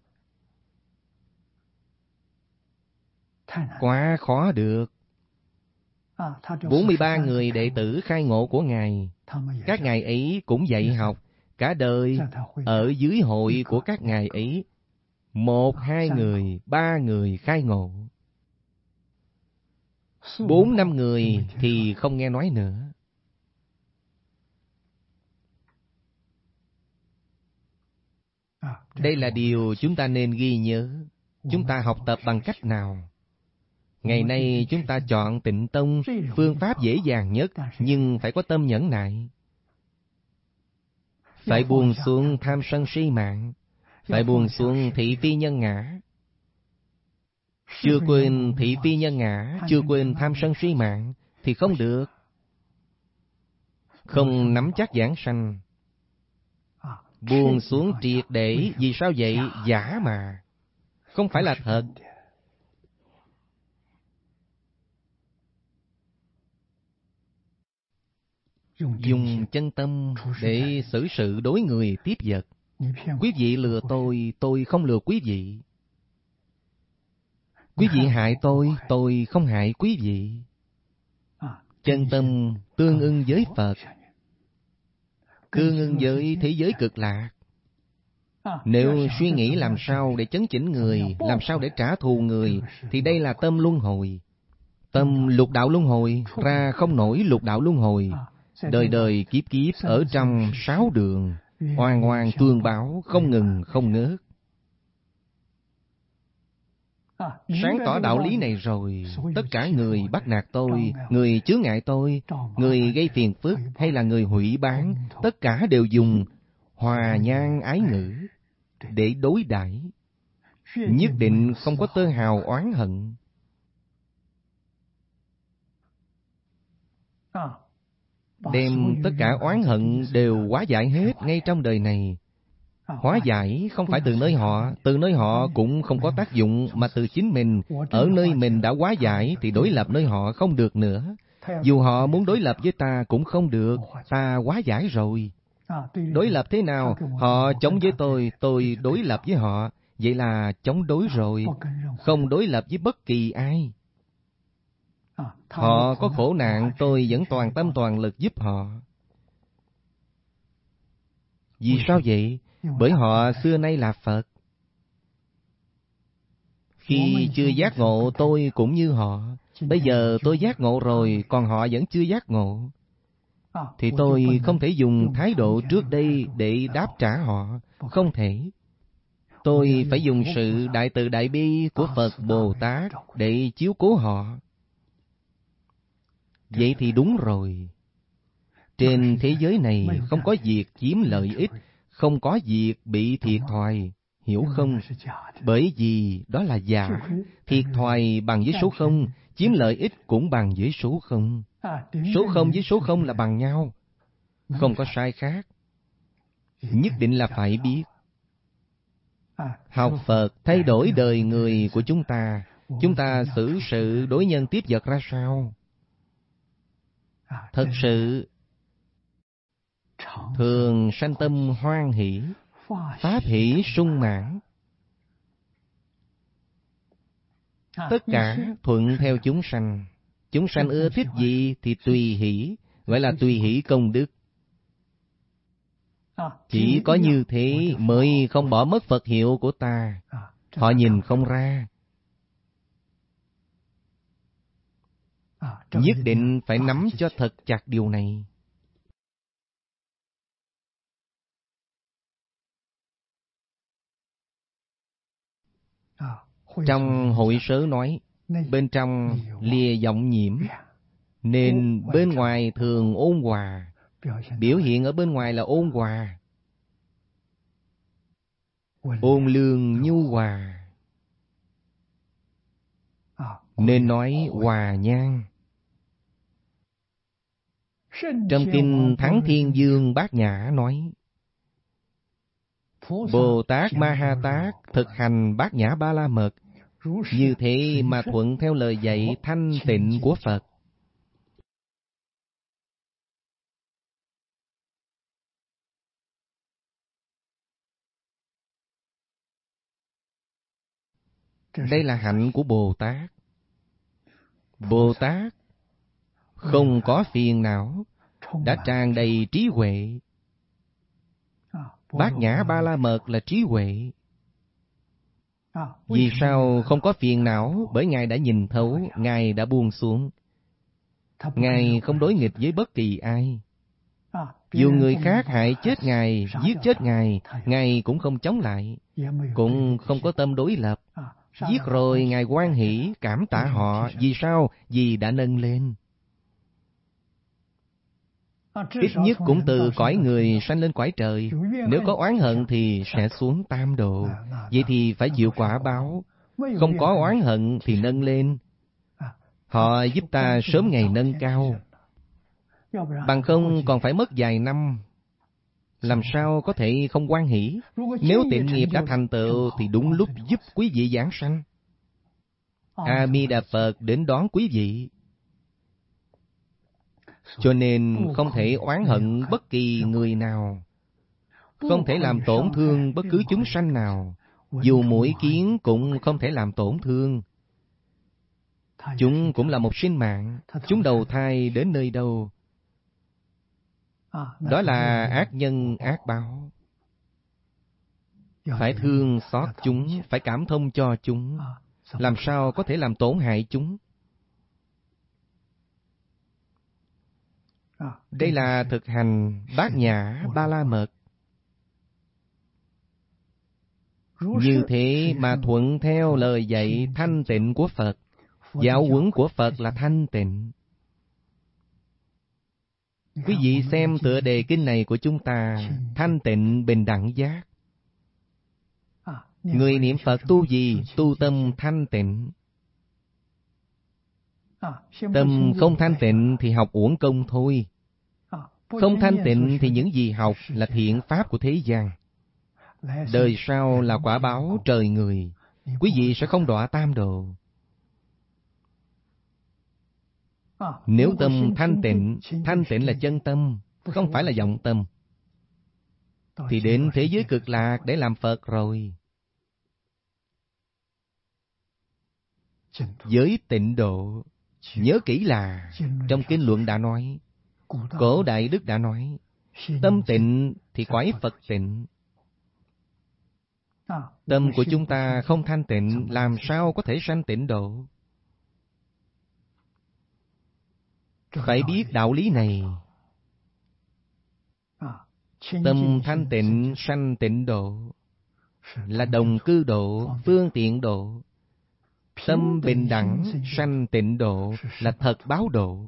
Quá khó được. bốn mươi ba người đệ tử khai ngộ của Ngài, các ngài ấy cũng dạy học cả đời ở dưới hội của các ngài ấy. Một, hai người, ba người khai ngộ. Bốn, năm người thì không nghe nói nữa. Đây là điều chúng ta nên ghi nhớ. Chúng ta học tập bằng cách nào? Ngày nay chúng ta chọn Tịnh Tông, phương pháp dễ dàng nhất, nhưng phải có tâm nhẫn nại. Phải buông xuống tham sân si mạng, phải buông xuống thị phi nhân ngã. chưa quên thị phi nhân ngã, chưa quên tham sân si mạng, thì không được. Không nắm chắc giảng sanh, buông xuống triệt để. Vì sao vậy? Giả mà, không phải là thật. Dùng chân tâm để xử sự đối người tiếp vật. Quý vị lừa tôi, tôi không lừa quý vị. Quý vị hại tôi, tôi không hại quý vị. Chân tâm tương ưng với Phật, tương ưng với thế giới cực lạc. Nếu suy nghĩ làm sao để chấn chỉnh người, làm sao để trả thù người, thì đây là tâm luân hồi. Tâm lục đạo luân hồi, ra không nổi lục đạo luân hồi. Đời đời kiếp kiếp ở trong sáu đường, oan oan tương báo, không ngừng không ngớt. Sáng tỏ đạo lý này rồi, tất cả người bắt nạt tôi, người chướng ngại tôi, người gây phiền phức hay là người hủy bán, tất cả đều dùng hòa nhan ái ngữ để đối đãi, nhất định không có tơ hào oán hận. Đem tất cả oán hận đều hóa giải hết ngay trong đời này. Hóa giải không phải từ nơi họ, từ nơi họ cũng không có tác dụng, mà từ chính mình. Ở nơi mình đã hóa giải thì đối lập nơi họ không được nữa. Dù họ muốn đối lập với ta cũng không được, ta hóa giải rồi. Đối lập thế nào? Họ chống với tôi, tôi đối lập với họ. Vậy là chống đối rồi, không đối lập với bất kỳ ai. Họ có khổ nạn, tôi vẫn toàn tâm toàn lực giúp họ. Vì sao vậy? Bởi họ xưa nay là Phật. Khi chưa giác ngộ tôi cũng như họ. Bây giờ tôi giác ngộ rồi, còn họ vẫn chưa giác ngộ, thì tôi không thể dùng thái độ trước đây để đáp trả họ. Không thể. Tôi phải dùng sự đại từ đại bi của Phật Bồ Tát để chiếu cố họ. Vậy thì đúng rồi. Trên thế giới này không có việc chiếm lợi ích, không có việc bị thiệt thòi, hiểu không? Bởi vì đó là giả. Thiệt thòi bằng với số không, chiếm lợi ích cũng bằng với số không. Số không với số không là bằng nhau, không có sai khác. Nhất định là phải biết. Học Phật thay đổi đời người của chúng ta. Chúng ta xử sự đối nhân tiếp vật ra sao? Thật sự thường sanh tâm hoan hỷ, pháp hỷ sung mãn. Tất cả thuận theo chúng sanh. Chúng sanh ưa thích gì thì tùy hỷ, gọi là tùy hỷ công đức. Chỉ có như thế mới không bỏ mất Phật hiệu của ta. Họ nhìn không ra. Nhất định phải nắm cho thật chặt điều này. Trong hội sớ nói, bên trong lìa vọng nhiễm, nên bên ngoài thường ôn hòa. Biểu hiện ở bên ngoài là ôn hòa, ôn lương nhu hòa, nên nói hòa nhan. Trong kinh Thắng Thiên Dương Bát Nhã nói, Bồ Tát Ma Ha Tát thực hành Bát Nhã Ba La Mật, như thế mà thuận theo lời dạy thanh tịnh của Phật. Đây là hạnh của Bồ Tát. Bồ Tát không có phiền não, đã tràn đầy trí huệ. Bát Nhã Ba La Mật là trí huệ. Vì sao không có phiền não? Bởi Ngài đã nhìn thấu, Ngài đã buông xuống. Ngài không đối nghịch với bất kỳ ai. Dù người khác hại chết Ngài, giết chết Ngài, Ngài cũng không chống lại, cũng không có tâm đối lập. Giết rồi Ngài hoan hỷ, cảm tạ họ. Vì sao? Vì đã nâng lên. Ít nhất cũng từ cõi người sanh lên cõi trời. Nếu có oán hận thì sẽ xuống tam độ. Vậy thì phải chịu quả báo. Không có oán hận thì nâng lên. Họ giúp ta sớm ngày nâng cao. Bằng không còn phải mất vài năm. Làm sao có thể không hoan hỷ? Nếu tịnh nghiệp đã thành tựu thì đúng lúc giúp quý vị giảng sanh. A Di Đà Phật đến đón quý vị. Cho nên không thể oán hận bất kỳ người nào, không thể làm tổn thương bất cứ chúng sanh nào. Dù muỗi kiến cũng không thể làm tổn thương. Chúng cũng là một sinh mạng. Chúng đầu thai đến nơi đâu? Đó là ác nhân ác báo. Phải thương xót chúng, phải cảm thông cho chúng. Làm sao có thể làm tổn hại chúng? Đây là thực hành Bát Nhã Ba La Mật. Như thế mà thuận theo lời dạy thanh tịnh của Phật. Giáo huấn của Phật là thanh tịnh. Quý vị xem tựa đề kinh này của chúng ta, thanh tịnh bình đẳng giác. Người niệm Phật tu gì? Tu tâm thanh tịnh. Tâm không thanh tịnh thì học uổng công thôi. Không thanh tịnh thì những gì học là thiện pháp của thế gian. Đời sau là quả báo trời người. Quý vị sẽ không đọa tam độ. Nếu tâm thanh tịnh, thanh tịnh là chân tâm, không phải là vọng tâm, thì đến thế giới cực lạc để làm Phật rồi. Giới tịnh độ, nhớ kỹ là trong kinh luận đã nói, Cổ Đại Đức đã nói, tâm tịnh thì cõi Phật tịnh. Tâm của chúng ta không thanh tịnh, làm sao có thể sanh tịnh độ? Phải biết đạo lý này. Tâm thanh tịnh sanh tịnh độ, là đồng cư độ, phương tiện độ. Tâm bình đẳng sanh tịnh độ, là thật báo độ.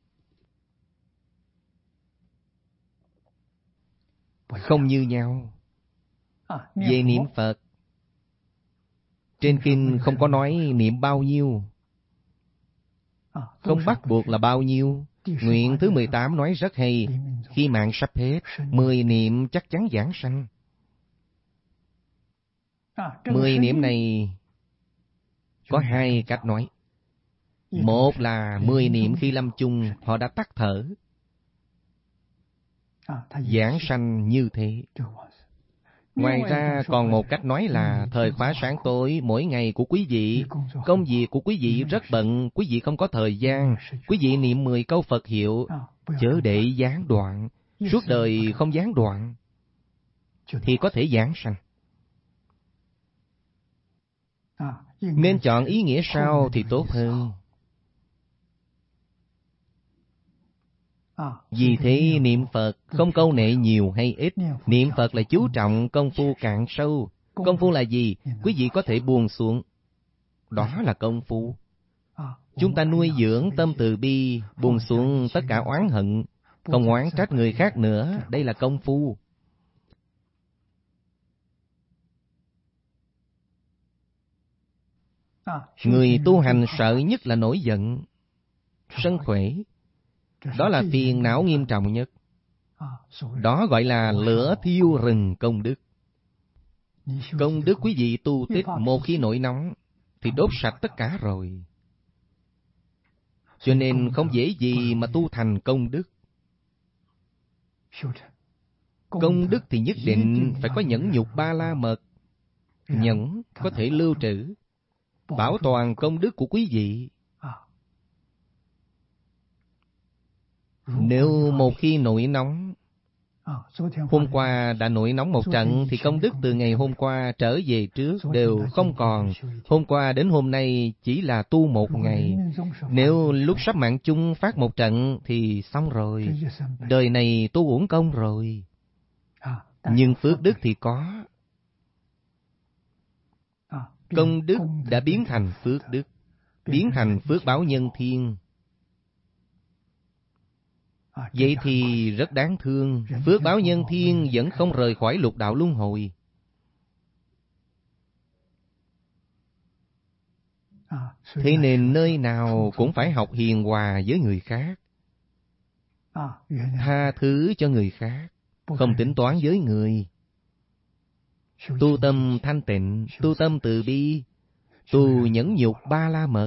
Không như nhau. Về niệm Phật, trên kinh không có nói niệm bao nhiêu, không bắt buộc là bao nhiêu. Nguyện thứ mười tám nói rất hay, khi mạng sắp hết, mười niệm chắc chắn giảng sanh. Mười niệm này có hai cách nói. Một là mười niệm khi lâm chung họ đã tắt thở, giảng sanh như thế. Ngoài ra còn một cách nói là thời khóa sáng tối mỗi ngày của quý vị, công việc của quý vị rất bận, quý vị không có thời gian, quý vị niệm mười câu Phật hiệu, chớ để gián đoạn, suốt đời không gián đoạn, thì có thể giảng sanh. Nên chọn ý nghĩa sau thì tốt hơn. Vì thế niệm Phật không câu nệ nhiều hay ít. Niệm Phật là chú trọng công phu cạn sâu. Công phu là gì? Quý vị có thể buông xuống, đó là công phu. Chúng ta nuôi dưỡng tâm từ bi, buông xuống tất cả oán hận, không oán trách người khác nữa. Đây là công phu. Người tu hành sợ nhất là nổi giận, sân khỏe. Đó là phiền não nghiêm trọng nhất. Đó gọi là lửa thiêu rừng công đức. Công đức quý vị tu tích một khi nổi nóng thì đốt sạch tất cả rồi. Cho nên không dễ gì mà tu thành công đức. Công đức thì nhất định phải có nhẫn nhục ba la mật. Nhẫn có thể lưu trữ, bảo toàn công đức của quý vị. Nếu một khi nổi nóng, hôm qua đã nổi nóng một trận, thì công đức từ ngày hôm qua trở về trước đều không còn. Hôm qua đến hôm nay chỉ là tu một ngày. Nếu lúc sắp mạng chung phát một trận thì xong rồi. Đời này tu uổng công rồi. Nhưng phước đức thì có. Công đức đã biến thành phước đức, biến thành phước báo nhân thiên. Vậy thì rất đáng thương, phước báo nhân thiên vẫn không rời khỏi lục đạo luân hồi. Thế nên nơi nào cũng phải học hiền hòa với người khác, tha thứ cho người khác, không tính toán với người. Tu tâm thanh tịnh, tu tâm từ bi, tu nhẫn nhục ba la mật.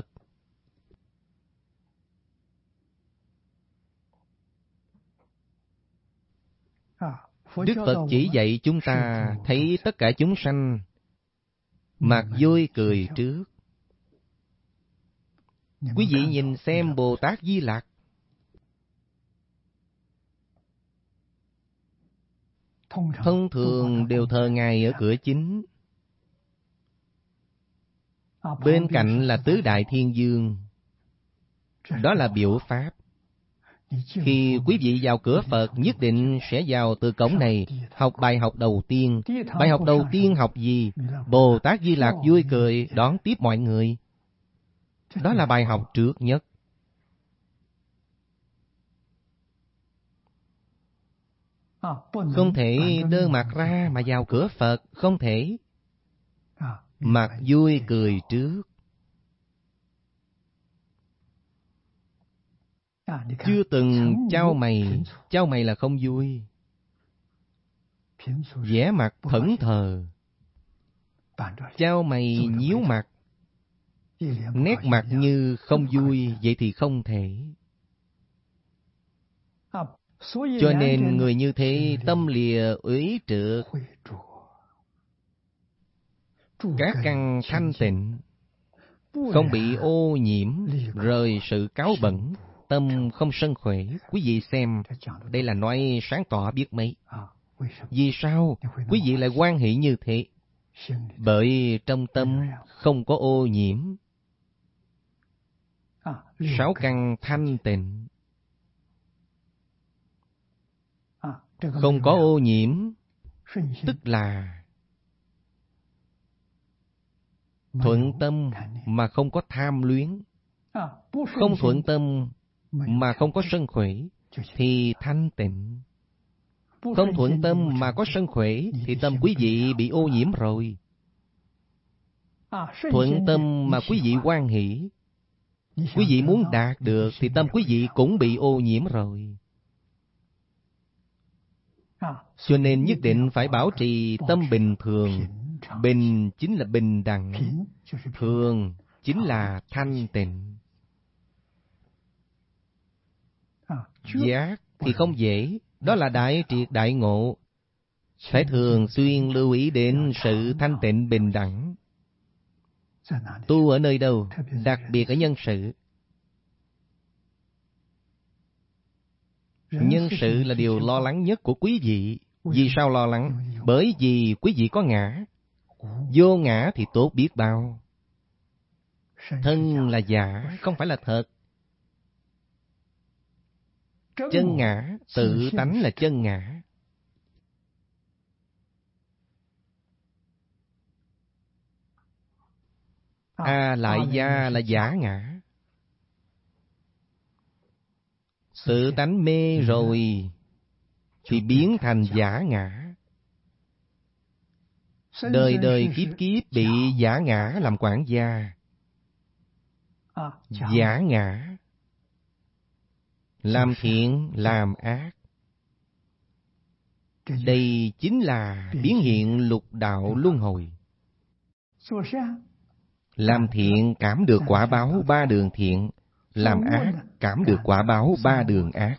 Đức Phật chỉ dạy chúng ta thấy tất cả chúng sanh mặt vui cười trước. Quý vị nhìn xem Bồ Tát Di Lặc, thông thường đều thờ Ngài ở cửa chính. Bên cạnh là tứ đại thiên dương. Đó là biểu pháp. Khi quý vị vào cửa Phật, nhất định sẽ vào từ cổng này, học bài học đầu tiên. Bài học đầu tiên học gì? Bồ Tát Di Lặc vui cười đón tiếp mọi người. Đó là bài học trước nhất. Không thể đơ mặt ra mà vào cửa Phật, không thể. Mặt vui cười trước. Chưa từng chau mày, chau mày là không vui. Vẻ mặt thẫn thờ, chau mày nhíu mặt, nét mặt như không vui, vậy thì không thể. Cho nên người như thế tâm lìa uế trượt, các căn thanh tịnh, không bị ô nhiễm, rời sự cáu bẩn, tâm không sân khỏe. Quý vị xem, đây là nói sáng tỏ biết mấy. Vì sao quý vị lại hoan hỷ như thế? Bởi trong tâm không có ô nhiễm. Sáu căn thanh tịnh, không có ô nhiễm, tức là thuận tâm mà không có tham luyến, không thuận tâm mà không có sân khỏe thì thanh tịnh. Không thuận tâm mà có sân khỏe thì tâm quý vị bị ô nhiễm rồi. Thuận tâm mà quý vị hoan hỷ, quý vị muốn đạt được thì tâm quý vị cũng bị ô nhiễm rồi. Cho nên nhất định phải bảo trì tâm bình thường. Bình chính là bình đẳng, thường chính là thanh tịnh. Giác thì không dễ, đó là đại triệt đại ngộ. Phải thường xuyên lưu ý đến sự thanh tịnh bình đẳng. Tu ở nơi đâu? Đặc biệt ở nhân sự. Nhân sự là điều lo lắng nhất của quý vị. Vì sao lo lắng? Bởi vì quý vị có ngã. Vô ngã thì tốt biết bao. Thân là giả, không phải là thật. Chân ngã, tự tánh là chân ngã. A lại gia là giả ngã. Tự tánh mê rồi thì biến thành giả ngã. Đời đời kiếp kiếp bị giả ngã làm quản gia. Giả ngã, làm thiện, làm ác. Đây chính là biến hiện lục đạo luân hồi. Làm thiện cảm được quả báo ba đường thiện, làm ác cảm được quả báo ba đường ác.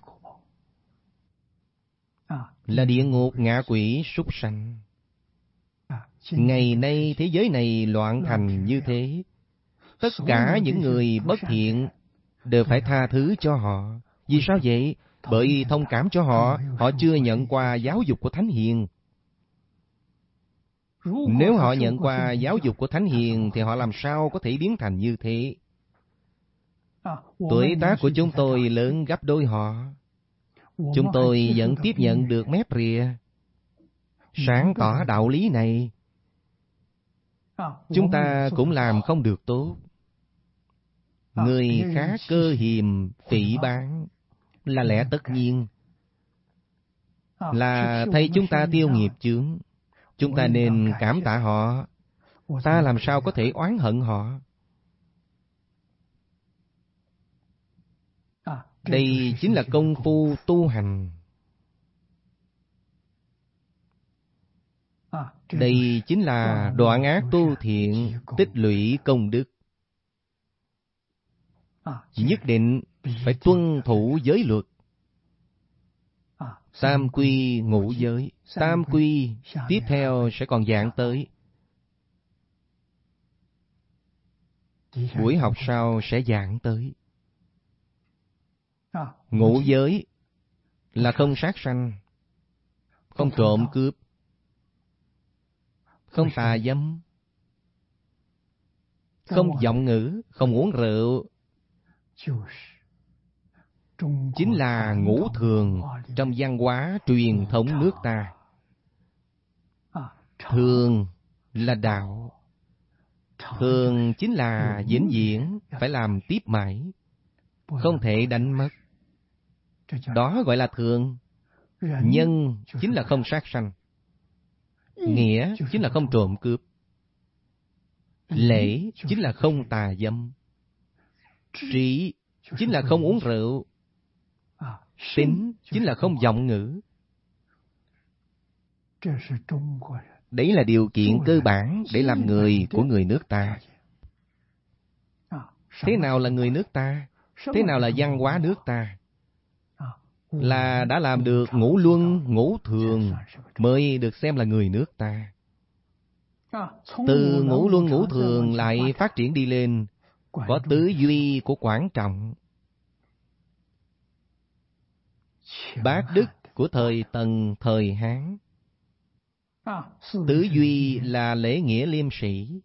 Là địa ngục, ngạ quỷ, súc sanh. Ngày nay thế giới này loạn thành như thế. Tất cả những người bất thiện đều phải tha thứ cho họ. Vì sao vậy? Bởi thông cảm cho họ, họ chưa nhận qua giáo dục của Thánh Hiền. Nếu họ nhận qua giáo dục của Thánh Hiền thì họ làm sao có thể biến thành như thế? Tuổi tác của chúng tôi lớn gấp đôi họ. Chúng tôi vẫn tiếp nhận được mép rìa, sáng tỏ đạo lý này. Chúng ta cũng làm không được tốt. Người khác cơ hiềm, phỉ báng là lẽ tất nhiên. Là thay chúng ta tiêu nghiệp chướng. Chúng ta nên cảm tạ họ. Ta làm sao có thể oán hận họ? Đây chính là công phu tu hành. Đây chính là đoạn ác tu thiện, tích lũy công đức. Nhất định phải tuân thủ giới luật. Tam quy ngũ giới. Tam quy tiếp theo sẽ còn giảng tới. Buổi học sau sẽ giảng tới. Ngũ giới là không sát sanh, không trộm cướp, không tà dâm, không vọng ngữ, không uống rượu. Chính là ngũ thường trong văn hóa truyền thống nước ta. Thường là đạo. Thường chính là vĩnh viễn, phải làm tiếp mãi, không thể đánh mất. Đó gọi là thường. Nhân chính là không sát sanh. Nghĩa chính là không trộm cướp. Lễ chính là không tà dâm. Trí chính là không uống rượu. Tín chính là không vọng ngữ. Đấy là điều kiện cơ bản để làm người của người nước ta. Thế nào là người nước ta? Thế nào là văn hóa nước ta? Là đã làm được ngũ luân, ngũ thường mới được xem là người nước ta. Từ ngũ luân ngũ thường lại phát triển đi lên, có tứ duy của Quảng Trọng, bát đức của thời Tần, thời Hán. Tứ duy là lễ nghĩa liêm sĩ,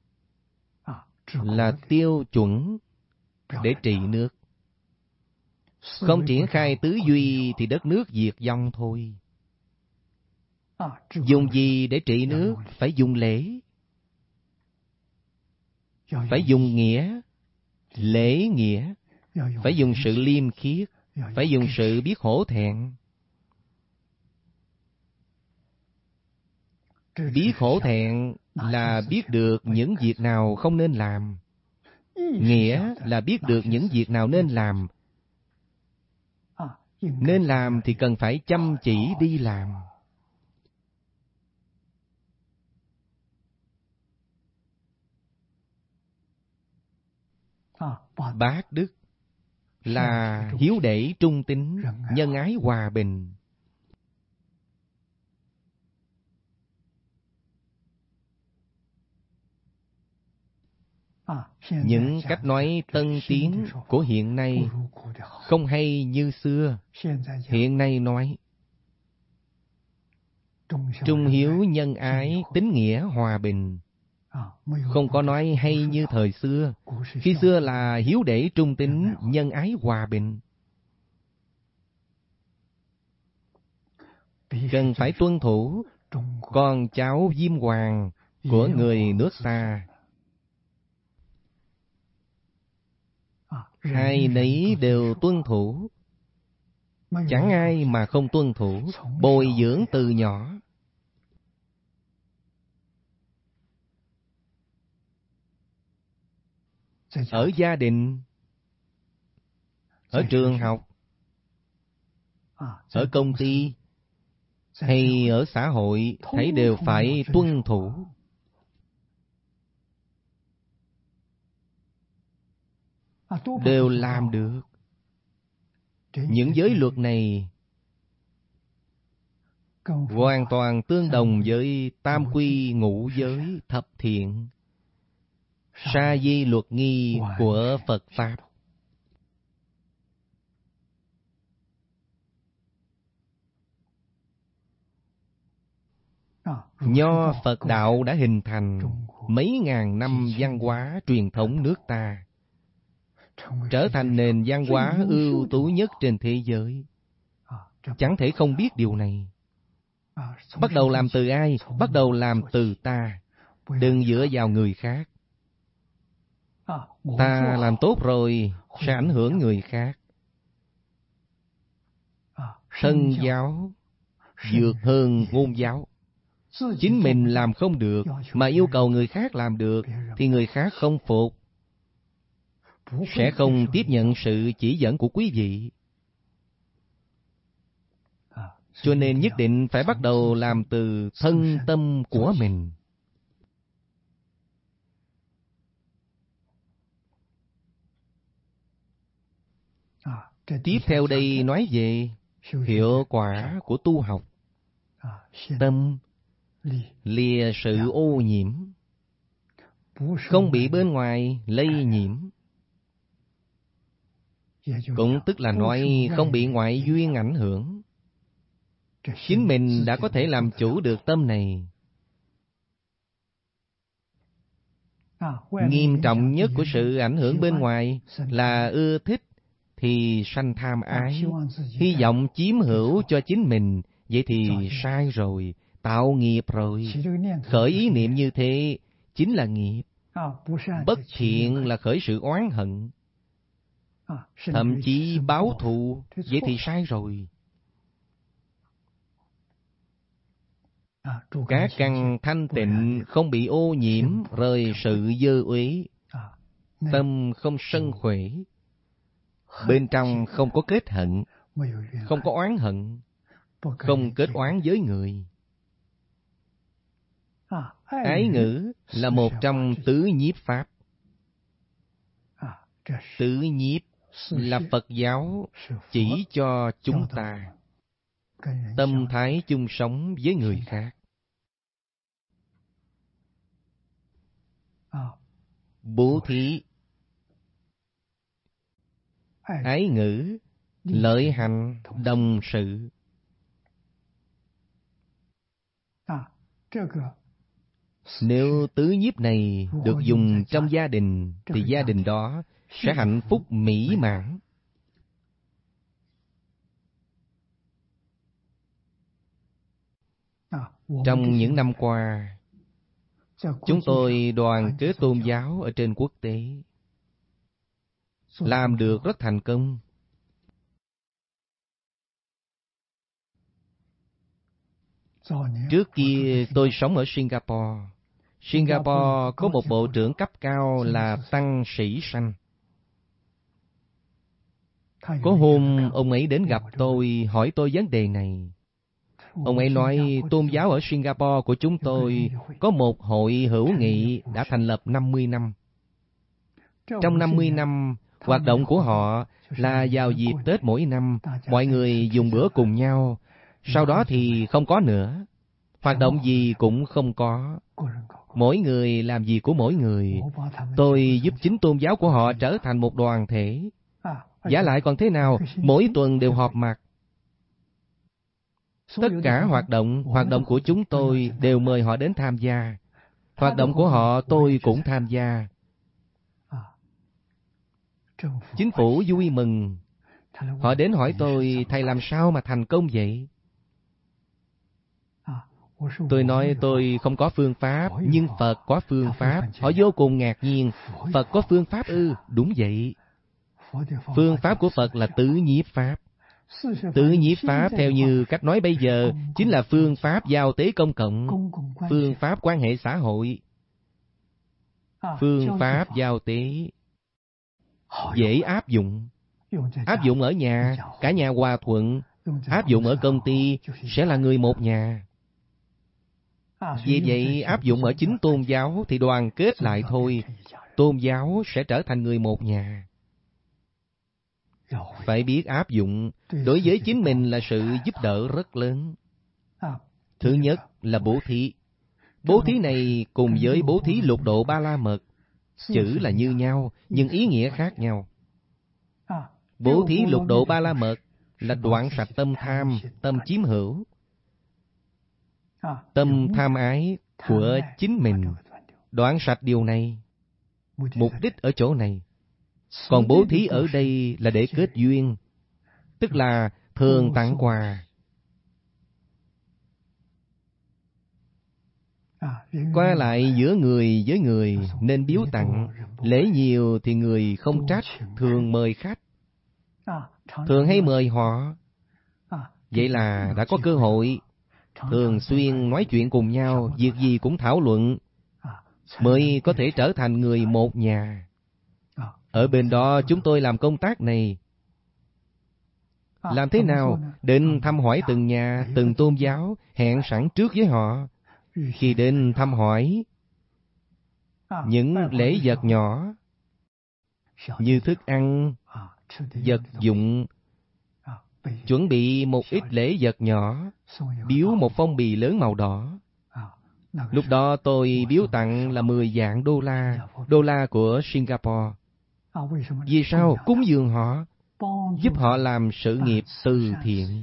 là tiêu chuẩn để trị nước. Không triển khai tứ duy thì đất nước diệt vong thôi. Dùng gì để trị nước? Phải dùng lễ, phải dùng nghĩa, lễ nghĩa, phải dùng sự liêm khiết, phải dùng sự biết hổ thẹn. Biết hổ thẹn là biết được những việc nào không nên làm. Nghĩa là biết được những việc nào nên làm. Nên làm thì cần phải chăm chỉ đi làm. Bát đức là hiếu đệ trung tín, nhân ái hòa bình. Những cách nói tân tiến của hiện nay không hay như xưa. Hiện nay nói trung hiếu, nhân ái, tín nghĩa, hòa bình. Không có nói hay như thời xưa. Khi xưa là hiếu đệ trung tín, nhân ái hòa bình. Cần phải tuân thủ. Con cháu Diêm Hoàng của người nước ta, ai nấy đều tuân thủ. Chẳng ai mà không tuân thủ. Bồi dưỡng từ nhỏ. Ở gia đình, ở trường học, ở công ty, hay ở xã hội, thấy đều phải tuân thủ. Đều làm được. Những giới luật này hoàn toàn tương đồng với tam quy ngũ giới thập thiện, sa di luật nghi của Phật Pháp. Nho Phật đạo đã hình thành mấy ngàn năm văn hóa truyền thống nước ta, trở thành nền văn hóa ưu tú nhất trên thế giới. Chẳng thể không biết điều này. Bắt đầu làm từ ai? Bắt đầu làm từ ta. Đừng dựa vào người khác. Ta làm tốt rồi sẽ ảnh hưởng người khác. Thân giáo vượt hơn ngôn giáo. Chính mình làm không được mà yêu cầu người khác làm được thì người khác không phục. sẽ không tiếp nhận sự chỉ dẫn của quý vị. Cho nên nhất định phải bắt đầu làm từ thân tâm của mình. Tiếp theo đây nói về hiệu quả của tu học. Tâm lìa sự ô nhiễm, không bị bên ngoài lây nhiễm. Cũng tức là nói không bị ngoại duyên ảnh hưởng. Chính mình đã có thể làm chủ được tâm này. Nghiêm trọng nhất của sự ảnh hưởng bên ngoài là ưa thích thì sanh tham ái, hy vọng chiếm hữu cho chính mình. Vậy thì sai rồi, tạo nghiệp rồi. Khởi ý niệm như thế chính là nghiệp. Bất thiện là khởi sự oán hận, thậm chí báo thù. Vậy thì sai rồi. Các căn thanh tịnh không bị ô nhiễm rời sự dơ uế, tâm không sân khuể, bên trong không có kết hận, không có oán hận, không kết oán với người. Ái ngữ là một trong tứ nhiếp pháp. Tứ nhiếp là Phật giáo chỉ cho chúng ta tâm thái chung sống với người khác. Bố thí, ái ngữ, lợi hành, đồng sự. Nếu tứ nhiếp này được dùng trong gia đình, thì gia đình đó sẽ hạnh phúc mỹ mãn. Trong những năm qua, chúng tôi đoàn kết tôn giáo ở trên quốc tế làm được rất thành công. Trước kia tôi sống ở Singapore. Singapore có một bộ trưởng cấp cao là Tăng Sĩ Sanh. Có hôm ông ấy đến gặp tôi, hỏi tôi vấn đề này. Ông ấy nói tôn giáo ở Singapore của chúng tôi có một hội hữu nghị đã thành lập năm mươi năm. Trong năm mươi năm, hoạt động của họ là vào dịp Tết mỗi năm, mọi người dùng bữa cùng nhau. Sau đó thì không có nữa. Hoạt động gì cũng không có. Mỗi người làm gì của mỗi người. Tôi giúp chính tôn giáo của họ trở thành một đoàn thể. Giả lại còn thế nào, mỗi tuần đều họp mặt. Tất cả hoạt động, hoạt động của chúng tôi đều mời họ đến tham gia. Hoạt động của họ tôi cũng tham gia. Chính phủ vui mừng. Họ đến hỏi tôi, thầy làm sao mà thành công vậy? Tôi nói tôi không có phương pháp, nhưng Phật có phương pháp. Họ vô cùng ngạc nhiên. Phật có phương pháp ư? Đúng vậy. Phương pháp của Phật là tứ nhiếp pháp. Tứ nhiếp pháp theo như cách nói bây giờ chính là phương pháp giao tế công cộng, phương pháp quan hệ xã hội, phương pháp giao tế dễ áp dụng. Áp dụng ở nhà, cả nhà hòa thuận. Áp dụng ở công ty sẽ là người một nhà. Vì vậy áp dụng ở chính tôn giáo thì đoàn kết lại thôi. Tôn giáo sẽ trở thành người một nhà. Phải biết áp dụng, đối với chính mình là sự giúp đỡ rất lớn. Thứ nhất là bố thí. Bố thí này cùng với bố thí lục độ ba la mật, chữ là như nhau, nhưng ý nghĩa khác nhau. Bố thí lục độ ba la mật là đoạn sạch tâm tham, tâm chiếm hữu, tâm tham ái của chính mình. Đoạn sạch điều này, mục đích ở chỗ này. Còn bố thí ở đây là để kết duyên, tức là thường tặng quà. Qua lại giữa người với người nên biếu tặng. Lễ nhiều thì người không trách, thường mời khách. Thường hay mời họ. Vậy là đã có cơ hội. Thường xuyên nói chuyện cùng nhau, việc gì cũng thảo luận, mới có thể trở thành người một nhà. Ở bên đó chúng tôi làm công tác này. Làm thế nào? Đến thăm hỏi từng nhà, từng tôn giáo, hẹn sẵn trước với họ. Khi đến thăm hỏi, những lễ vật nhỏ như thức ăn, vật dụng, chuẩn bị một ít lễ vật nhỏ, biếu một phong bì lớn màu đỏ. Lúc đó tôi biếu tặng là mười vạn đô la, đô la của Singapore. Vì sao? Cúng dường họ, giúp họ làm sự nghiệp từ thiện.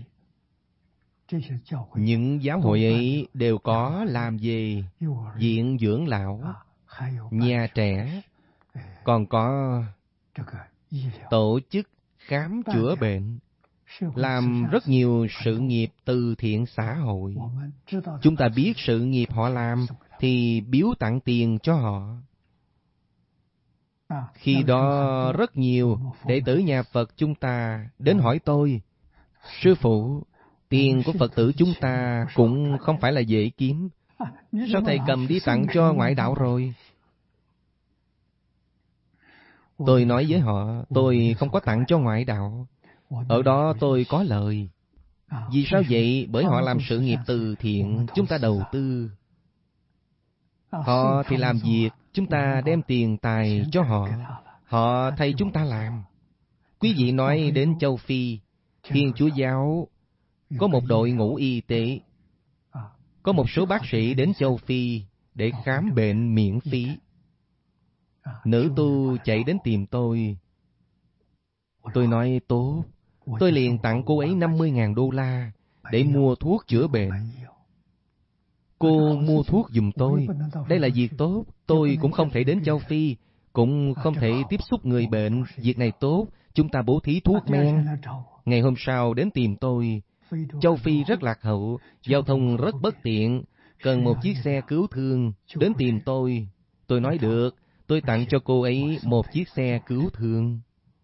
Những giáo hội ấy đều có làm về viện dưỡng lão, nhà trẻ, còn có tổ chức khám chữa bệnh, làm rất nhiều sự nghiệp từ thiện xã hội. Chúng ta biết sự nghiệp họ làm thì biếu tặng tiền cho họ. Khi đó rất nhiều đệ tử nhà Phật chúng ta đến hỏi tôi: Sư phụ, tiền của Phật tử chúng ta cũng không phải là dễ kiếm. Sao thầy cầm đi tặng cho ngoại đạo rồi? Tôi nói với họ, tôi không có tặng cho ngoại đạo. Ở đó tôi có lời. Vì sao vậy? Bởi họ làm sự nghiệp từ thiện, chúng ta đầu tư. Họ thì làm việc, chúng ta đem tiền tài cho họ. Họ thay chúng ta làm. Quý vị nói đến châu Phi, Thiên Chúa Giáo có một đội ngũ y tế. Có một số bác sĩ đến châu Phi để khám bệnh miễn phí. Nữ tu chạy đến tìm tôi. Tôi nói tốt. Tôi liền tặng cô ấy năm mươi ngàn đô la để mua thuốc chữa bệnh. Cô mua thuốc giùm tôi. Đây là việc tốt. Tôi cũng không thể đến châu Phi, cũng không thể tiếp xúc người bệnh. Việc này tốt. Chúng ta bố thí thuốc men. Ngày hôm sau đến tìm tôi. Châu Phi rất lạc hậu, giao thông rất bất tiện, cần một chiếc xe cứu thương. Đến tìm tôi. Tôi nói được. Tôi tặng cho cô ấy một chiếc xe cứu thương.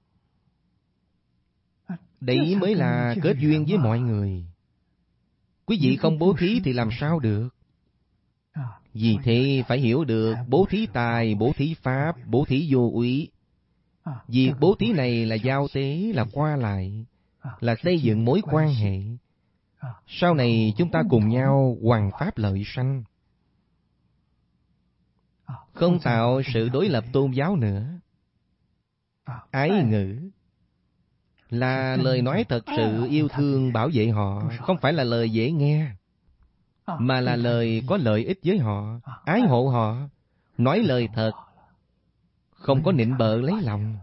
Đấy mới là kết duyên với mọi người. Quý vị không bố thí thì làm sao được? Vì thế phải hiểu được bố thí tài, bố thí pháp, bố thí vô úy. Việc bố thí này là giao tế, là qua lại, là xây dựng mối quan hệ. Sau này chúng ta cùng nhau hoằng pháp lợi sanh. Không tạo sự đối lập tôn giáo nữa. Ái ngữ là lời nói thật sự yêu thương bảo vệ họ, không phải là lời dễ nghe, mà là lời có lợi ích với họ, ái hộ họ, nói lời thật, không có nịnh bợ lấy lòng.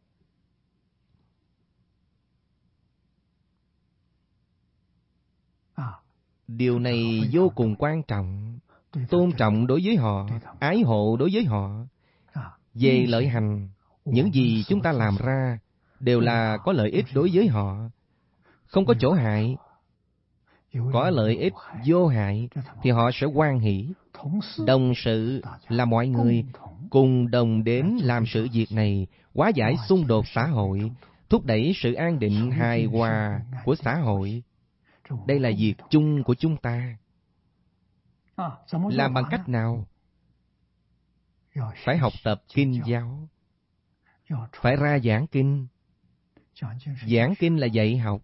Điều này vô cùng quan trọng. Tôn trọng đối với họ, ái hộ đối với họ. Về lợi hành, những gì chúng ta làm ra đều là có lợi ích đối với họ, không có chỗ hại. Có lợi ích vô hại thì họ sẽ hoan hỷ. Đồng sự là mọi người cùng đồng đến làm sự việc này, hóa giải xung đột xã hội, thúc đẩy sự an định hài hòa của xã hội. Đây là việc chung của chúng ta. Làm bằng cách nào? Phải học tập kinh giáo, phải ra giảng kinh. Giảng kinh là dạy học.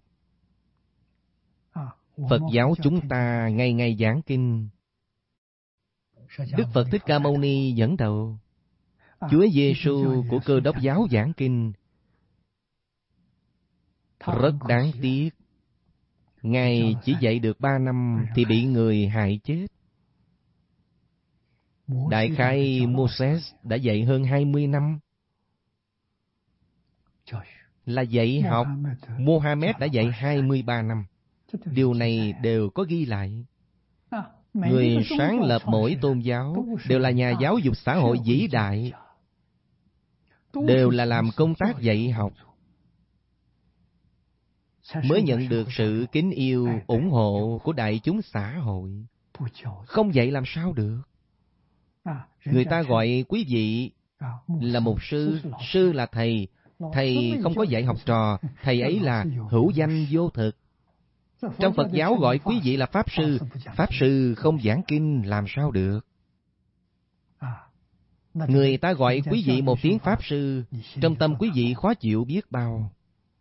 Phật giáo chúng ta ngày ngày giảng kinh. Đức Phật Thích Ca Mâu Ni dẫn đầu. Chúa Giêsu của Cơ Đốc giáo giảng kinh. Rất đáng tiếc, Ngài chỉ dạy được ba năm thì bị người hại chết. Đại khái Moses đã dạy hơn hai mươi năm. Là dạy học, Mohammed đã dạy hai mươi ba năm. Điều này đều có ghi lại. Người sáng lập mỗi tôn giáo đều là nhà giáo dục xã hội vĩ đại, đều là làm công tác dạy học, mới nhận được sự kính yêu, ủng hộ của đại chúng xã hội. Không dạy làm sao được? Người ta gọi quý vị là mục sư, sư là thầy. Thầy không có dạy học trò, thầy ấy là hữu danh vô thực. Trong Phật giáo gọi quý vị là Pháp Sư. Pháp Sư không giảng kinh làm sao được? Người ta gọi quý vị một tiếng Pháp Sư, trong tâm quý vị khó chịu biết bao.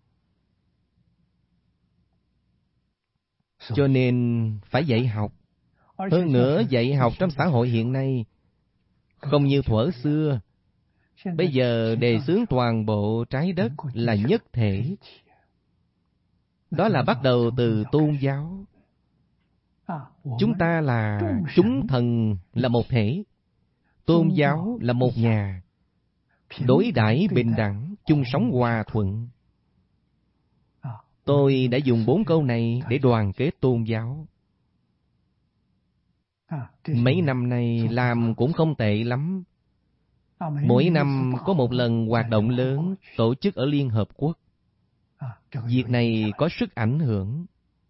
Cho nên phải dạy học. Hơn nữa dạy học trong xã hội hiện nay không như thuở xưa. Bây giờ đề xướng toàn bộ trái đất là nhất thể. Đó là bắt đầu từ tôn giáo. Chúng ta là chúng thần là một thể. Tôn giáo là một nhà. Đối đãi bình đẳng, chung sống hòa thuận. Tôi đã dùng bốn câu này để đoàn kết tôn giáo. Mấy năm nay làm cũng không tệ lắm. Mỗi năm có một lần hoạt động lớn tổ chức ở Liên Hợp Quốc. Việc này có sức ảnh hưởng.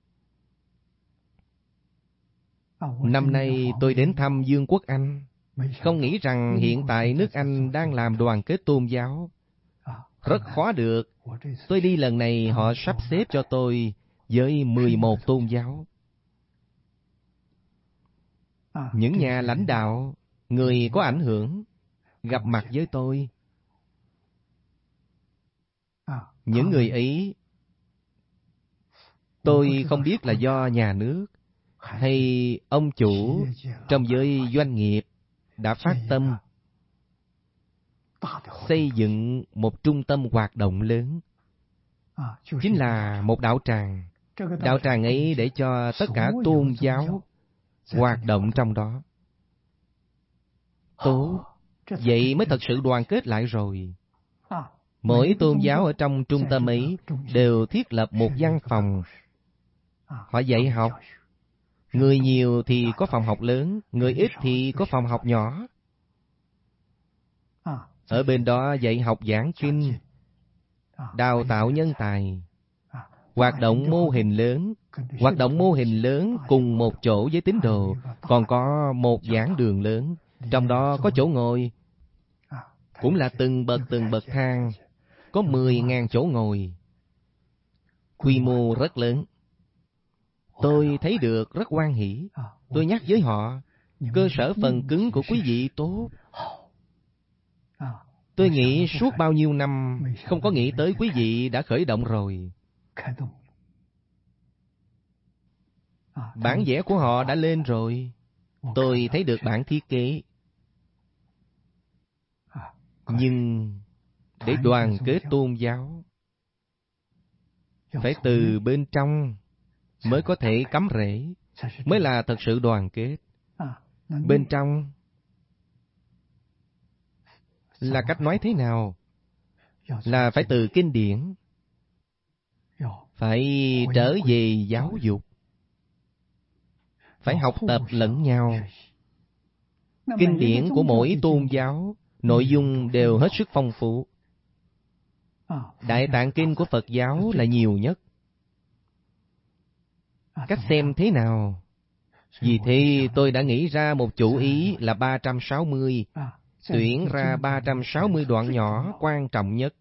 Năm nay tôi đến thăm Vương quốc Anh. Không nghĩ rằng hiện tại nước Anh đang làm đoàn kết tôn giáo. Rất khó được. Tôi đi lần này họ sắp xếp cho tôi với mười một tôn giáo. Những nhà lãnh đạo, người có ảnh hưởng, gặp mặt với tôi. Những người ấy, tôi không biết là do nhà nước hay ông chủ trong giới doanh nghiệp đã phát tâm xây dựng một trung tâm hoạt động lớn. Chính là một đạo tràng. Đạo tràng ấy để cho tất cả tôn giáo hoạt động trong đó. Tốt, vậy mới thật sự đoàn kết lại rồi. Mỗi tôn giáo ở trong trung tâm ấy đều thiết lập một văn phòng. Họ dạy học. Người nhiều thì có phòng học lớn, người ít thì có phòng học nhỏ. Ở bên đó dạy học giảng kinh, đào tạo nhân tài, hoạt động mô hình lớn. Hoạt động mô hình lớn cùng một chỗ với tín đồ, còn có một giảng đường lớn, trong đó có chỗ ngồi, cũng là từng bậc từng bậc thang, có mười nghìn chỗ ngồi. Quy mô rất lớn. Tôi thấy được rất hoan hỷ. Tôi nhắc với họ, cơ sở phần cứng của quý vị tốt. Tôi nghĩ suốt bao nhiêu năm không có nghĩ tới quý vị đã khởi động rồi. Bản vẽ của họ đã lên rồi. Tôi thấy được bản thiết kế. Nhưng để đoàn kết tôn giáo phải từ bên trong mới có thể cắm rễ, mới là thật sự đoàn kết. Bên trong là cách nói thế nào? Là phải từ kinh điển, phải trở về giáo dục, phải học tập lẫn nhau. Kinh điển của mỗi tôn giáo, nội dung đều hết sức phong phú. Đại Tạng Kinh của Phật giáo là nhiều nhất. Cách xem thế nào? Vì thế tôi đã nghĩ ra một chủ ý là ba trăm sáu mươi, tuyển ra ba trăm sáu mươi đoạn nhỏ quan trọng nhất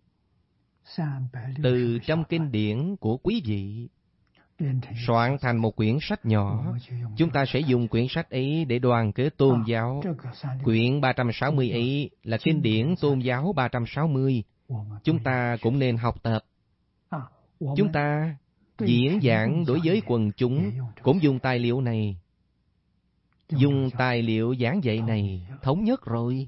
từ trong kinh điển của quý vị, soạn thành một quyển sách nhỏ. Chúng ta sẽ dùng quyển sách ấy để đoàn kết tôn giáo. Quyển ba trăm sáu mươi ấy là kinh điển tôn giáo ba trăm sáu mươi. Chúng ta cũng nên học tập. Chúng ta diễn giảng đối với quần chúng cũng dùng tài liệu này. Dùng tài liệu giảng dạy này thống nhất rồi.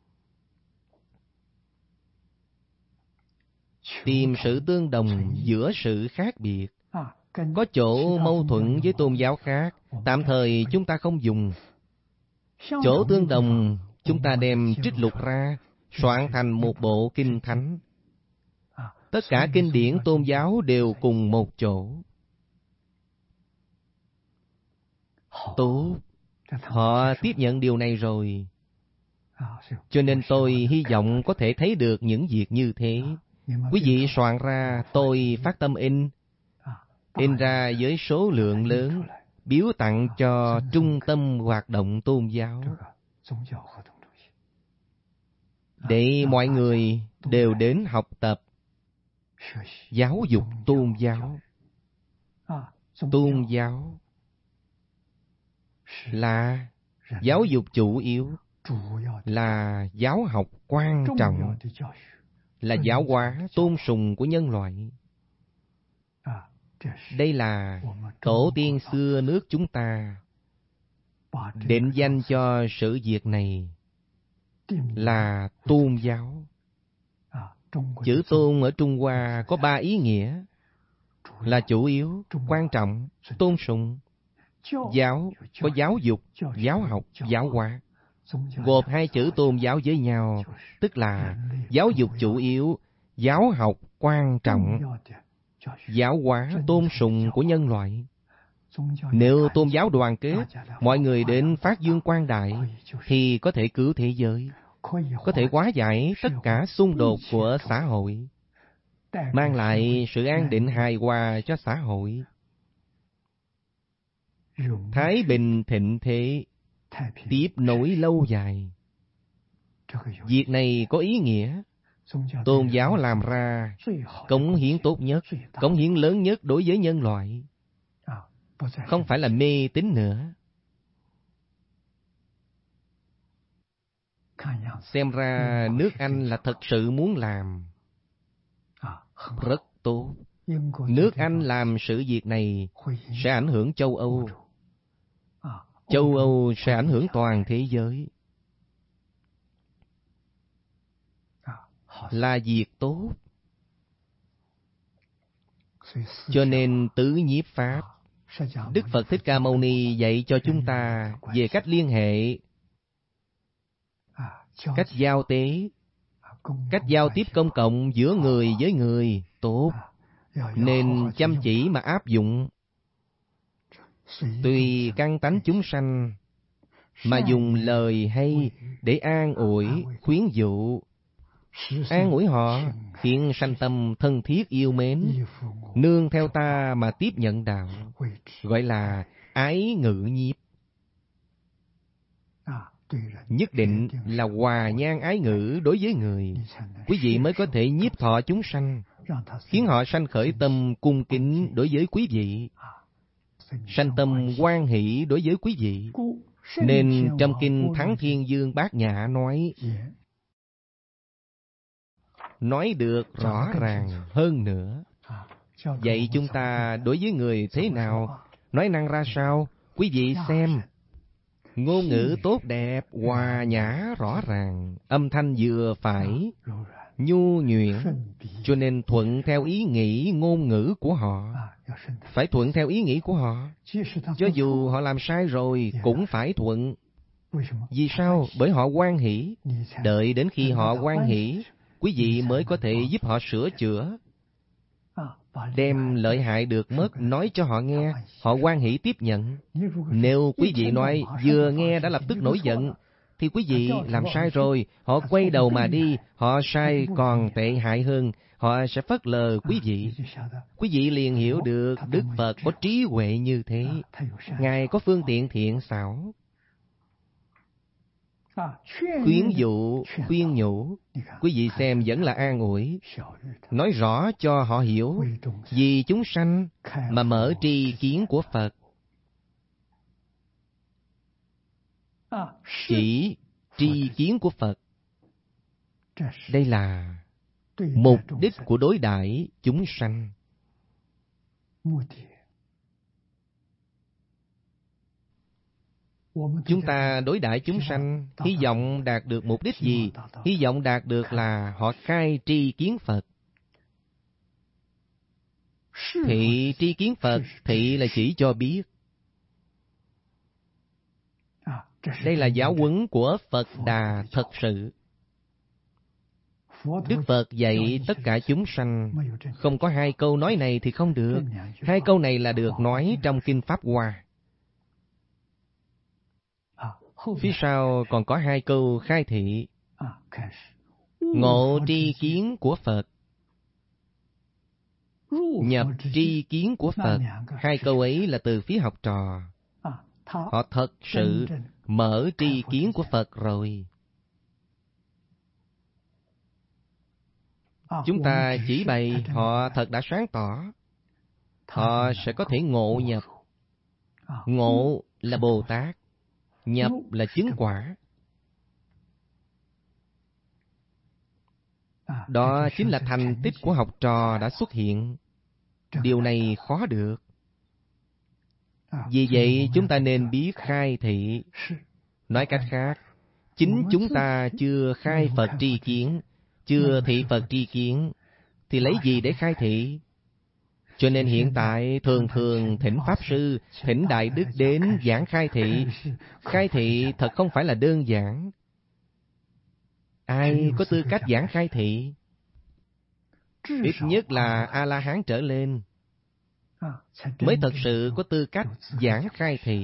Tìm sự tương đồng giữa sự khác biệt. Có chỗ mâu thuẫn với tôn giáo khác, tạm thời chúng ta không dùng. Chỗ tương đồng, chúng ta đem trích lục ra, soạn thành một bộ kinh thánh. Tất cả kinh điển tôn giáo đều cùng một chỗ. Tốt, họ tiếp nhận điều này rồi. Cho nên tôi hy vọng có thể thấy được những việc như thế. Quý vị soạn ra, tôi phát tâm in. In ra với số lượng lớn, biếu tặng cho trung tâm hoạt động tôn giáo, để mọi người đều đến học tập giáo dục tôn giáo. Tôn giáo là giáo dục chủ yếu, là giáo học quan trọng, là giáo hóa tôn sùng của nhân loại. Đây là tổ tiên xưa nước chúng ta định danh cho sự việc này là tôn giáo. Chữ tôn ở Trung Hoa có ba ý nghĩa, là chủ yếu, quan trọng, tôn sùng. Giáo có giáo dục, giáo học, giáo hóa. Gộp hai chữ tôn giáo với nhau, tức là giáo dục chủ yếu, giáo học quan trọng, giáo hóa tôn sùng của nhân loại. Nếu tôn giáo đoàn kết, mọi người đến phát dương quang đại, thì có thể cứu thế giới, có thể hóa giải tất cả xung đột của xã hội, mang lại sự an định hài hòa cho xã hội. Thái bình thịnh thế, tiếp nối lâu dài. Việc này có ý nghĩa. Tôn giáo làm ra cống hiến tốt nhất, cống hiến lớn nhất đối với nhân loại. Không phải là mê tín nữa. Xem ra nước Anh là thật sự muốn làm. Rất tốt. Nước Anh làm sự việc này sẽ ảnh hưởng châu Âu. Châu Âu sẽ ảnh hưởng toàn thế giới. Là việc tốt. Cho nên tứ nhiếp pháp, Đức Phật Thích Ca Mâu Ni dạy cho chúng ta về cách liên hệ, cách giao tế, cách giao tiếp công cộng giữa người với người tốt, nên chăm chỉ mà áp dụng. Tùy căn tánh chúng sanh mà dùng lời hay để an ủi, khuyến dụ, an ủi họ, khiến sanh tâm thân thiết yêu mến, nương theo ta mà tiếp nhận đạo, gọi là ái ngữ nhiếp. Nhất định là hòa nhan ái ngữ đối với người, quý vị mới có thể nhiếp thọ chúng sanh, khiến họ sanh khởi tâm cung kính đối với quý vị, sanh tâm hoan hỷ đối với quý vị. Nên trong kinh Thắng Thiên Dương Bát Nhã nói, nói được rõ ràng hơn nữa. Vậy chúng ta đối với người thế nào, nói năng ra sao? Quý vị xem. Ngôn ngữ tốt đẹp, hòa nhã rõ ràng, âm thanh vừa phải, nhu nhuyễn, cho nên thuận theo ý nghĩ ngôn ngữ của họ. Phải thuận theo ý nghĩ của họ. Cho dù họ làm sai rồi cũng phải thuận. Vì sao? Bởi họ hoan hỷ. Đợi đến khi họ hoan hỷ, quý vị mới có thể giúp họ sửa chữa. Đem lợi hại được mất nói cho họ nghe, họ hoan hỷ tiếp nhận. Nếu quý vị nói vừa nghe đã lập tức nổi giận, thì quý vị làm sai rồi, họ quay đầu mà đi, họ sai còn tệ hại hơn, họ sẽ phớt lờ quý vị. Quý vị liền hiểu được Đức Phật có trí huệ như thế. Ngài có phương tiện thiện xảo. Khuyến dụ, khuyên nhủ, quý vị xem vẫn là an ủi, nói rõ cho họ hiểu, vì chúng sanh mà mở tri kiến của Phật. Chỉ tri kiến của Phật. Đây là mục đích của đối đãi chúng sanh. Chúng ta đối đãi chúng sanh, hy vọng đạt được mục đích gì? Hy vọng đạt được là họ khai tri kiến Phật. Thị tri kiến Phật, thị là chỉ cho biết. Đây là giáo huấn của Phật Đà thật sự. Đức Phật dạy tất cả chúng sanh, không có hai câu nói này thì không được. Hai câu này là được nói trong Kinh Pháp Hoa. Phía sau còn có hai câu khai thị. Ngộ tri kiến của Phật, nhập tri kiến của Phật. Hai câu ấy là từ phía học trò. Họ thật sự mở tri kiến của Phật rồi. Chúng ta chỉ bày họ thật đã sáng tỏ, họ sẽ có thể ngộ nhập. Ngộ là Bồ Tát, nhập là chứng quả. Đó chính là thành tích của học trò đã xuất hiện. Điều này khó được. Vì vậy chúng ta nên biết khai thị. Nói cách khác, chính chúng ta chưa khai Phật tri kiến, chưa thị Phật tri kiến, thì lấy gì để khai thị? Cho nên hiện tại thường thường thỉnh Pháp Sư, thỉnh Đại Đức đến giảng khai thị. Khai thị thật không phải là đơn giản. Ai có tư cách giảng khai thị? Ít nhất là A-la-hán trở lên mới thật sự có tư cách giảng khai thị.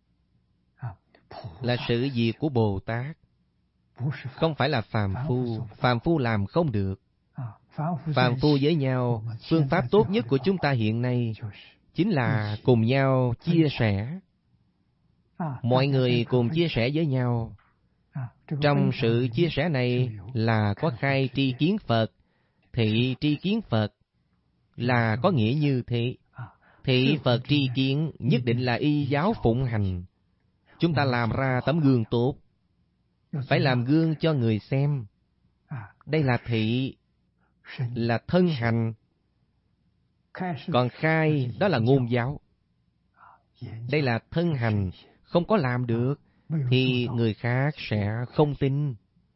Là sự việc của Bồ Tát, không phải là phàm phu. Phàm phu làm không được. Phàm phu với nhau, phương pháp tốt nhất của chúng ta hiện nay chính là cùng nhau chia sẻ. Mọi người cùng chia sẻ với nhau. Trong sự chia sẻ này là có khai tri kiến Phật, thị tri kiến Phật, là có nghĩa như thế. Thị Phật tri kiến nhất định là y giáo phụng hành. Chúng ta làm ra tấm gương tốt, phải làm gương cho người xem. Đây là thị, là thân hành. Còn khai, đó là ngôn giáo. Đây là thân hành. Không có làm được thì người khác sẽ không tin.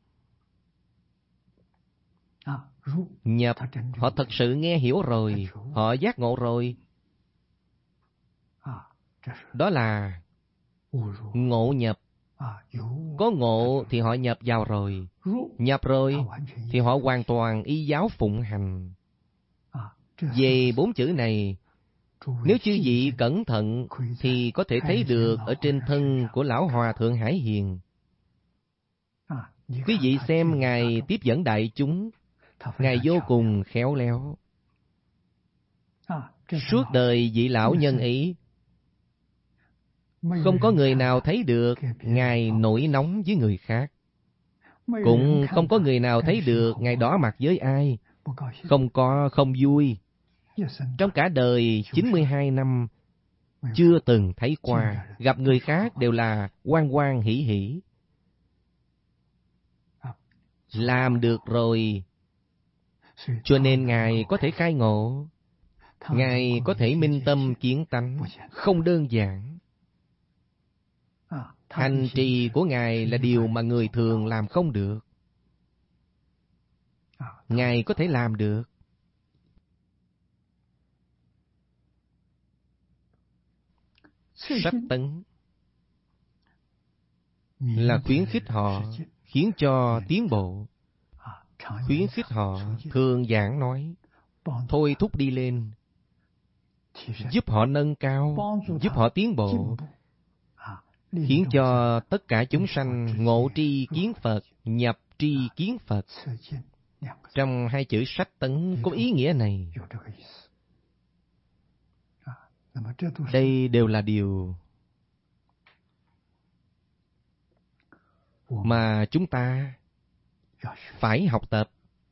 Nhập, họ thật sự nghe hiểu rồi, họ giác ngộ rồi. Đó là ngộ nhập. Có ngộ thì họ nhập vào rồi. Nhập rồi thì họ hoàn toàn y giáo phụng hành. Về bốn chữ này, nếu chư vị cẩn thận thì có thể thấy được ở trên thân của Lão Hòa Thượng Hải Hiền. Quý vị xem Ngài tiếp dẫn đại chúng, Ngài vô cùng khéo léo. Suốt đời vị lão nhân ấy, không có người nào thấy được Ngài nổi nóng với người khác. Cũng không có người nào thấy được Ngài đỏ mặt với ai. Không có không vui. Trong cả đời chín mươi hai năm, chưa từng thấy qua. Gặp người khác đều là hoan hoan hỉ hỉ. Làm được rồi, cho nên Ngài có thể khai ngộ. Ngài có thể minh tâm kiến tánh, không đơn giản. Hành trì của Ngài là điều mà người thường làm không được. Ngài có thể làm được. Sách tấn là khuyến khích họ, khiến cho tiến bộ. Khuyến khích họ thường giảng nói, thôi thúc đi lên, giúp họ nâng cao, giúp họ tiến bộ, khiến cho tất cả chúng sanh ngộ tri kiến Phật, nhập tri kiến Phật. Trong hai chữ sách tấn có ý nghĩa này. Đây đều là điều mà chúng ta phải học tập,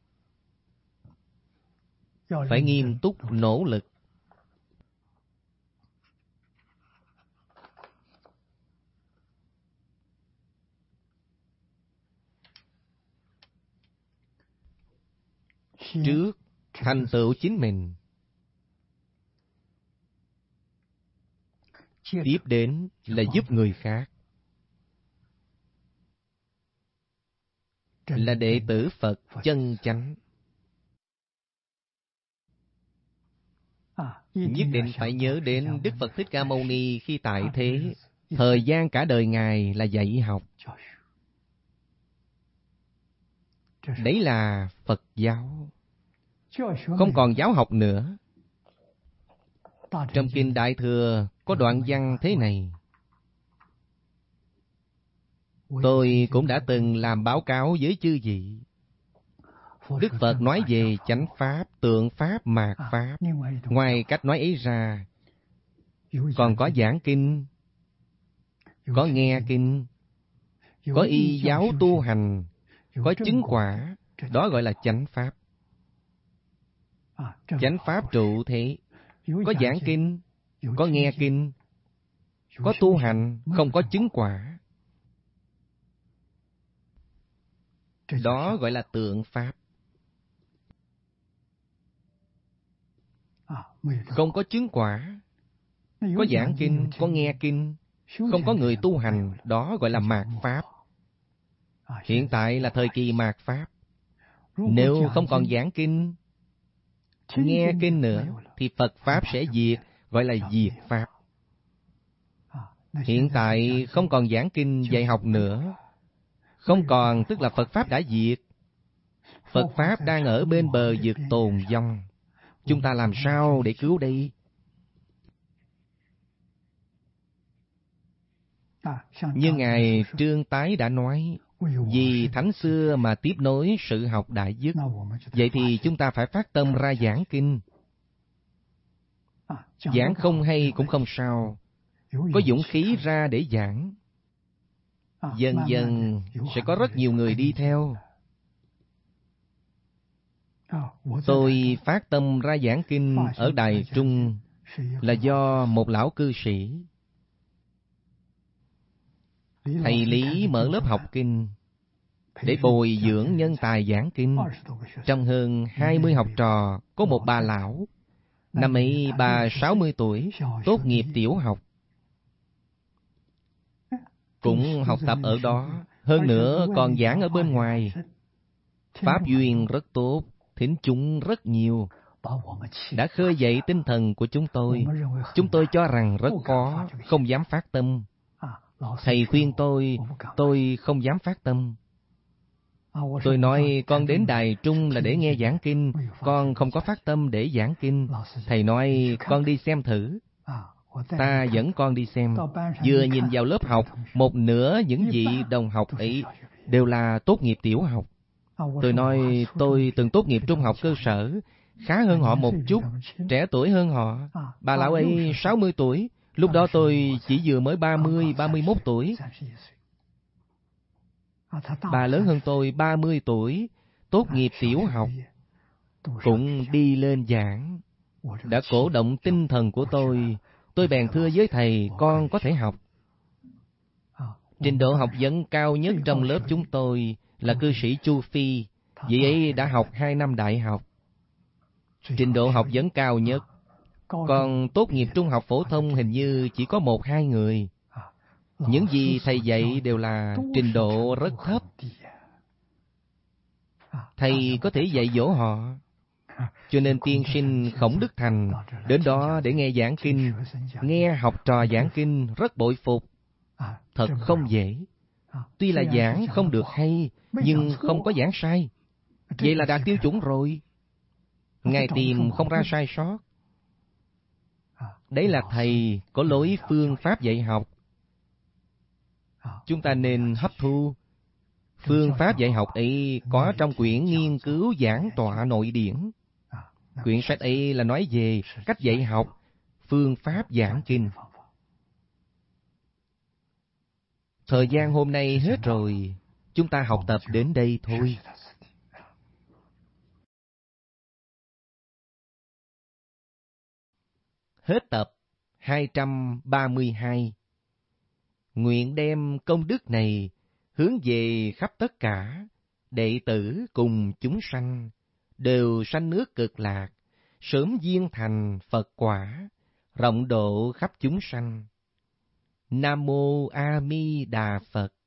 phải nghiêm túc nỗ lực. Trước thành tựu chính mình, tiếp đến là giúp người khác. Là đệ tử Phật chân chánh. Nhất định phải nhớ đến Đức Phật Thích Ca Mâu Ni khi tại thế. Thời gian cả đời Ngài là dạy học. Đấy là Phật giáo. Không còn giáo học nữa. Trong Kinh Đại Thừa có đoạn văn thế này. Tôi cũng đã từng làm báo cáo với chư vị. Đức Phật nói về chánh pháp, tượng pháp, mạt pháp. Ngoài cách nói ấy ra, còn có giảng kinh, có nghe kinh, có y giáo tu hành, có chứng quả. Đó gọi là chánh pháp. Chánh pháp trụ thế. Có giảng kinh, có nghe kinh, có tu hành, không có chứng quả. Đó gọi là tượng pháp. không có chứng quả. Có giảng kinh, có nghe kinh, không có người tu hành, đó gọi là mạt Pháp. Hiện tại là thời kỳ mạt Pháp. Nếu không còn giảng kinh, nghe kinh nữa, thì Phật Pháp sẽ diệt, gọi là diệt Pháp. Hiện tại không còn giảng kinh dạy học nữa. Không còn tức là Phật Pháp đã diệt. Phật Pháp đang ở bên bờ vực tồn vong. Chúng ta làm sao để cứu đây? Như Ngài Trương Tái đã nói, vì thánh xưa mà tiếp nối sự học đại dứt. Vậy thì chúng ta phải phát tâm ra giảng kinh. Giảng không hay cũng không sao. Có dũng khí ra để giảng. Dần dần sẽ có rất nhiều người đi theo. Tôi phát tâm ra giảng kinh ở Đài Trung là do một lão cư sĩ. Thầy Lý mở lớp học kinh để bồi dưỡng nhân tài giảng kinh. Trong hơn hai mươi học trò có một bà lão. Năm ấy bà sáu mươi tuổi, tốt nghiệp tiểu học. Cũng học tập ở đó. Hơn nữa còn giảng ở bên ngoài. Pháp duyên rất tốt, thính chúng rất nhiều. Đã khơi dậy tinh thần của chúng tôi. Chúng tôi cho rằng rất khó, không dám phát tâm. Thầy khuyên tôi, tôi không dám phát tâm. Tôi nói con đến Đài Trung là để nghe giảng kinh, con không có phát tâm để giảng kinh. Thầy nói con đi xem thử. Ta dẫn con đi xem. Vừa nhìn vào lớp học, một nửa những vị đồng học ấy đều là tốt nghiệp tiểu học. Tôi nói tôi từng tốt nghiệp trung học cơ sở, khá hơn họ một chút, trẻ tuổi hơn họ. Bà lão ấy sáu mươi tuổi, lúc đó tôi chỉ vừa mới ba mươi, ba mươi mốt tuổi. Bà lớn hơn tôi ba mươi tuổi, tốt nghiệp tiểu học, cũng đi lên giảng. Đã cổ động tinh thần của tôi. Tôi bèn thưa với thầy, con có thể học. Trình độ học vấn cao nhất trong lớp chúng tôi là cư sĩ Chu Phi. Vị ấy đã học hai năm đại học. Trình độ học vấn cao nhất. Còn tốt nghiệp trung học phổ thông hình như chỉ có một hai người. Những gì thầy dạy đều là trình độ rất thấp. Thầy có thể dạy dỗ họ. Cho nên tiên sinh Khổng Đức Thành đến đó để nghe giảng kinh. Nghe học trò giảng kinh rất bội phục. Thật không dễ. Tuy là giảng không được hay, nhưng không có giảng sai. Vậy là đạt tiêu chuẩn rồi. Ngài tìm không ra sai sót. Đấy là thầy có lối phương pháp dạy học. Chúng ta nên hấp thu. Phương pháp dạy học ấy có trong quyển nghiên cứu giảng tọa nội điển. Quyển sách ấy là nói về cách dạy học, phương pháp giảng kinh. Thời gian hôm nay hết rồi, chúng ta học tập đến đây thôi. Hết tập hai trăm ba mươi hai. Nguyện đem công đức này hướng về khắp tất cả đệ tử cùng chúng sanh, đều sanh nước Cực Lạc, sớm viên thành Phật quả, rộng độ khắp chúng sanh. Nam mô A Di Đà Phật.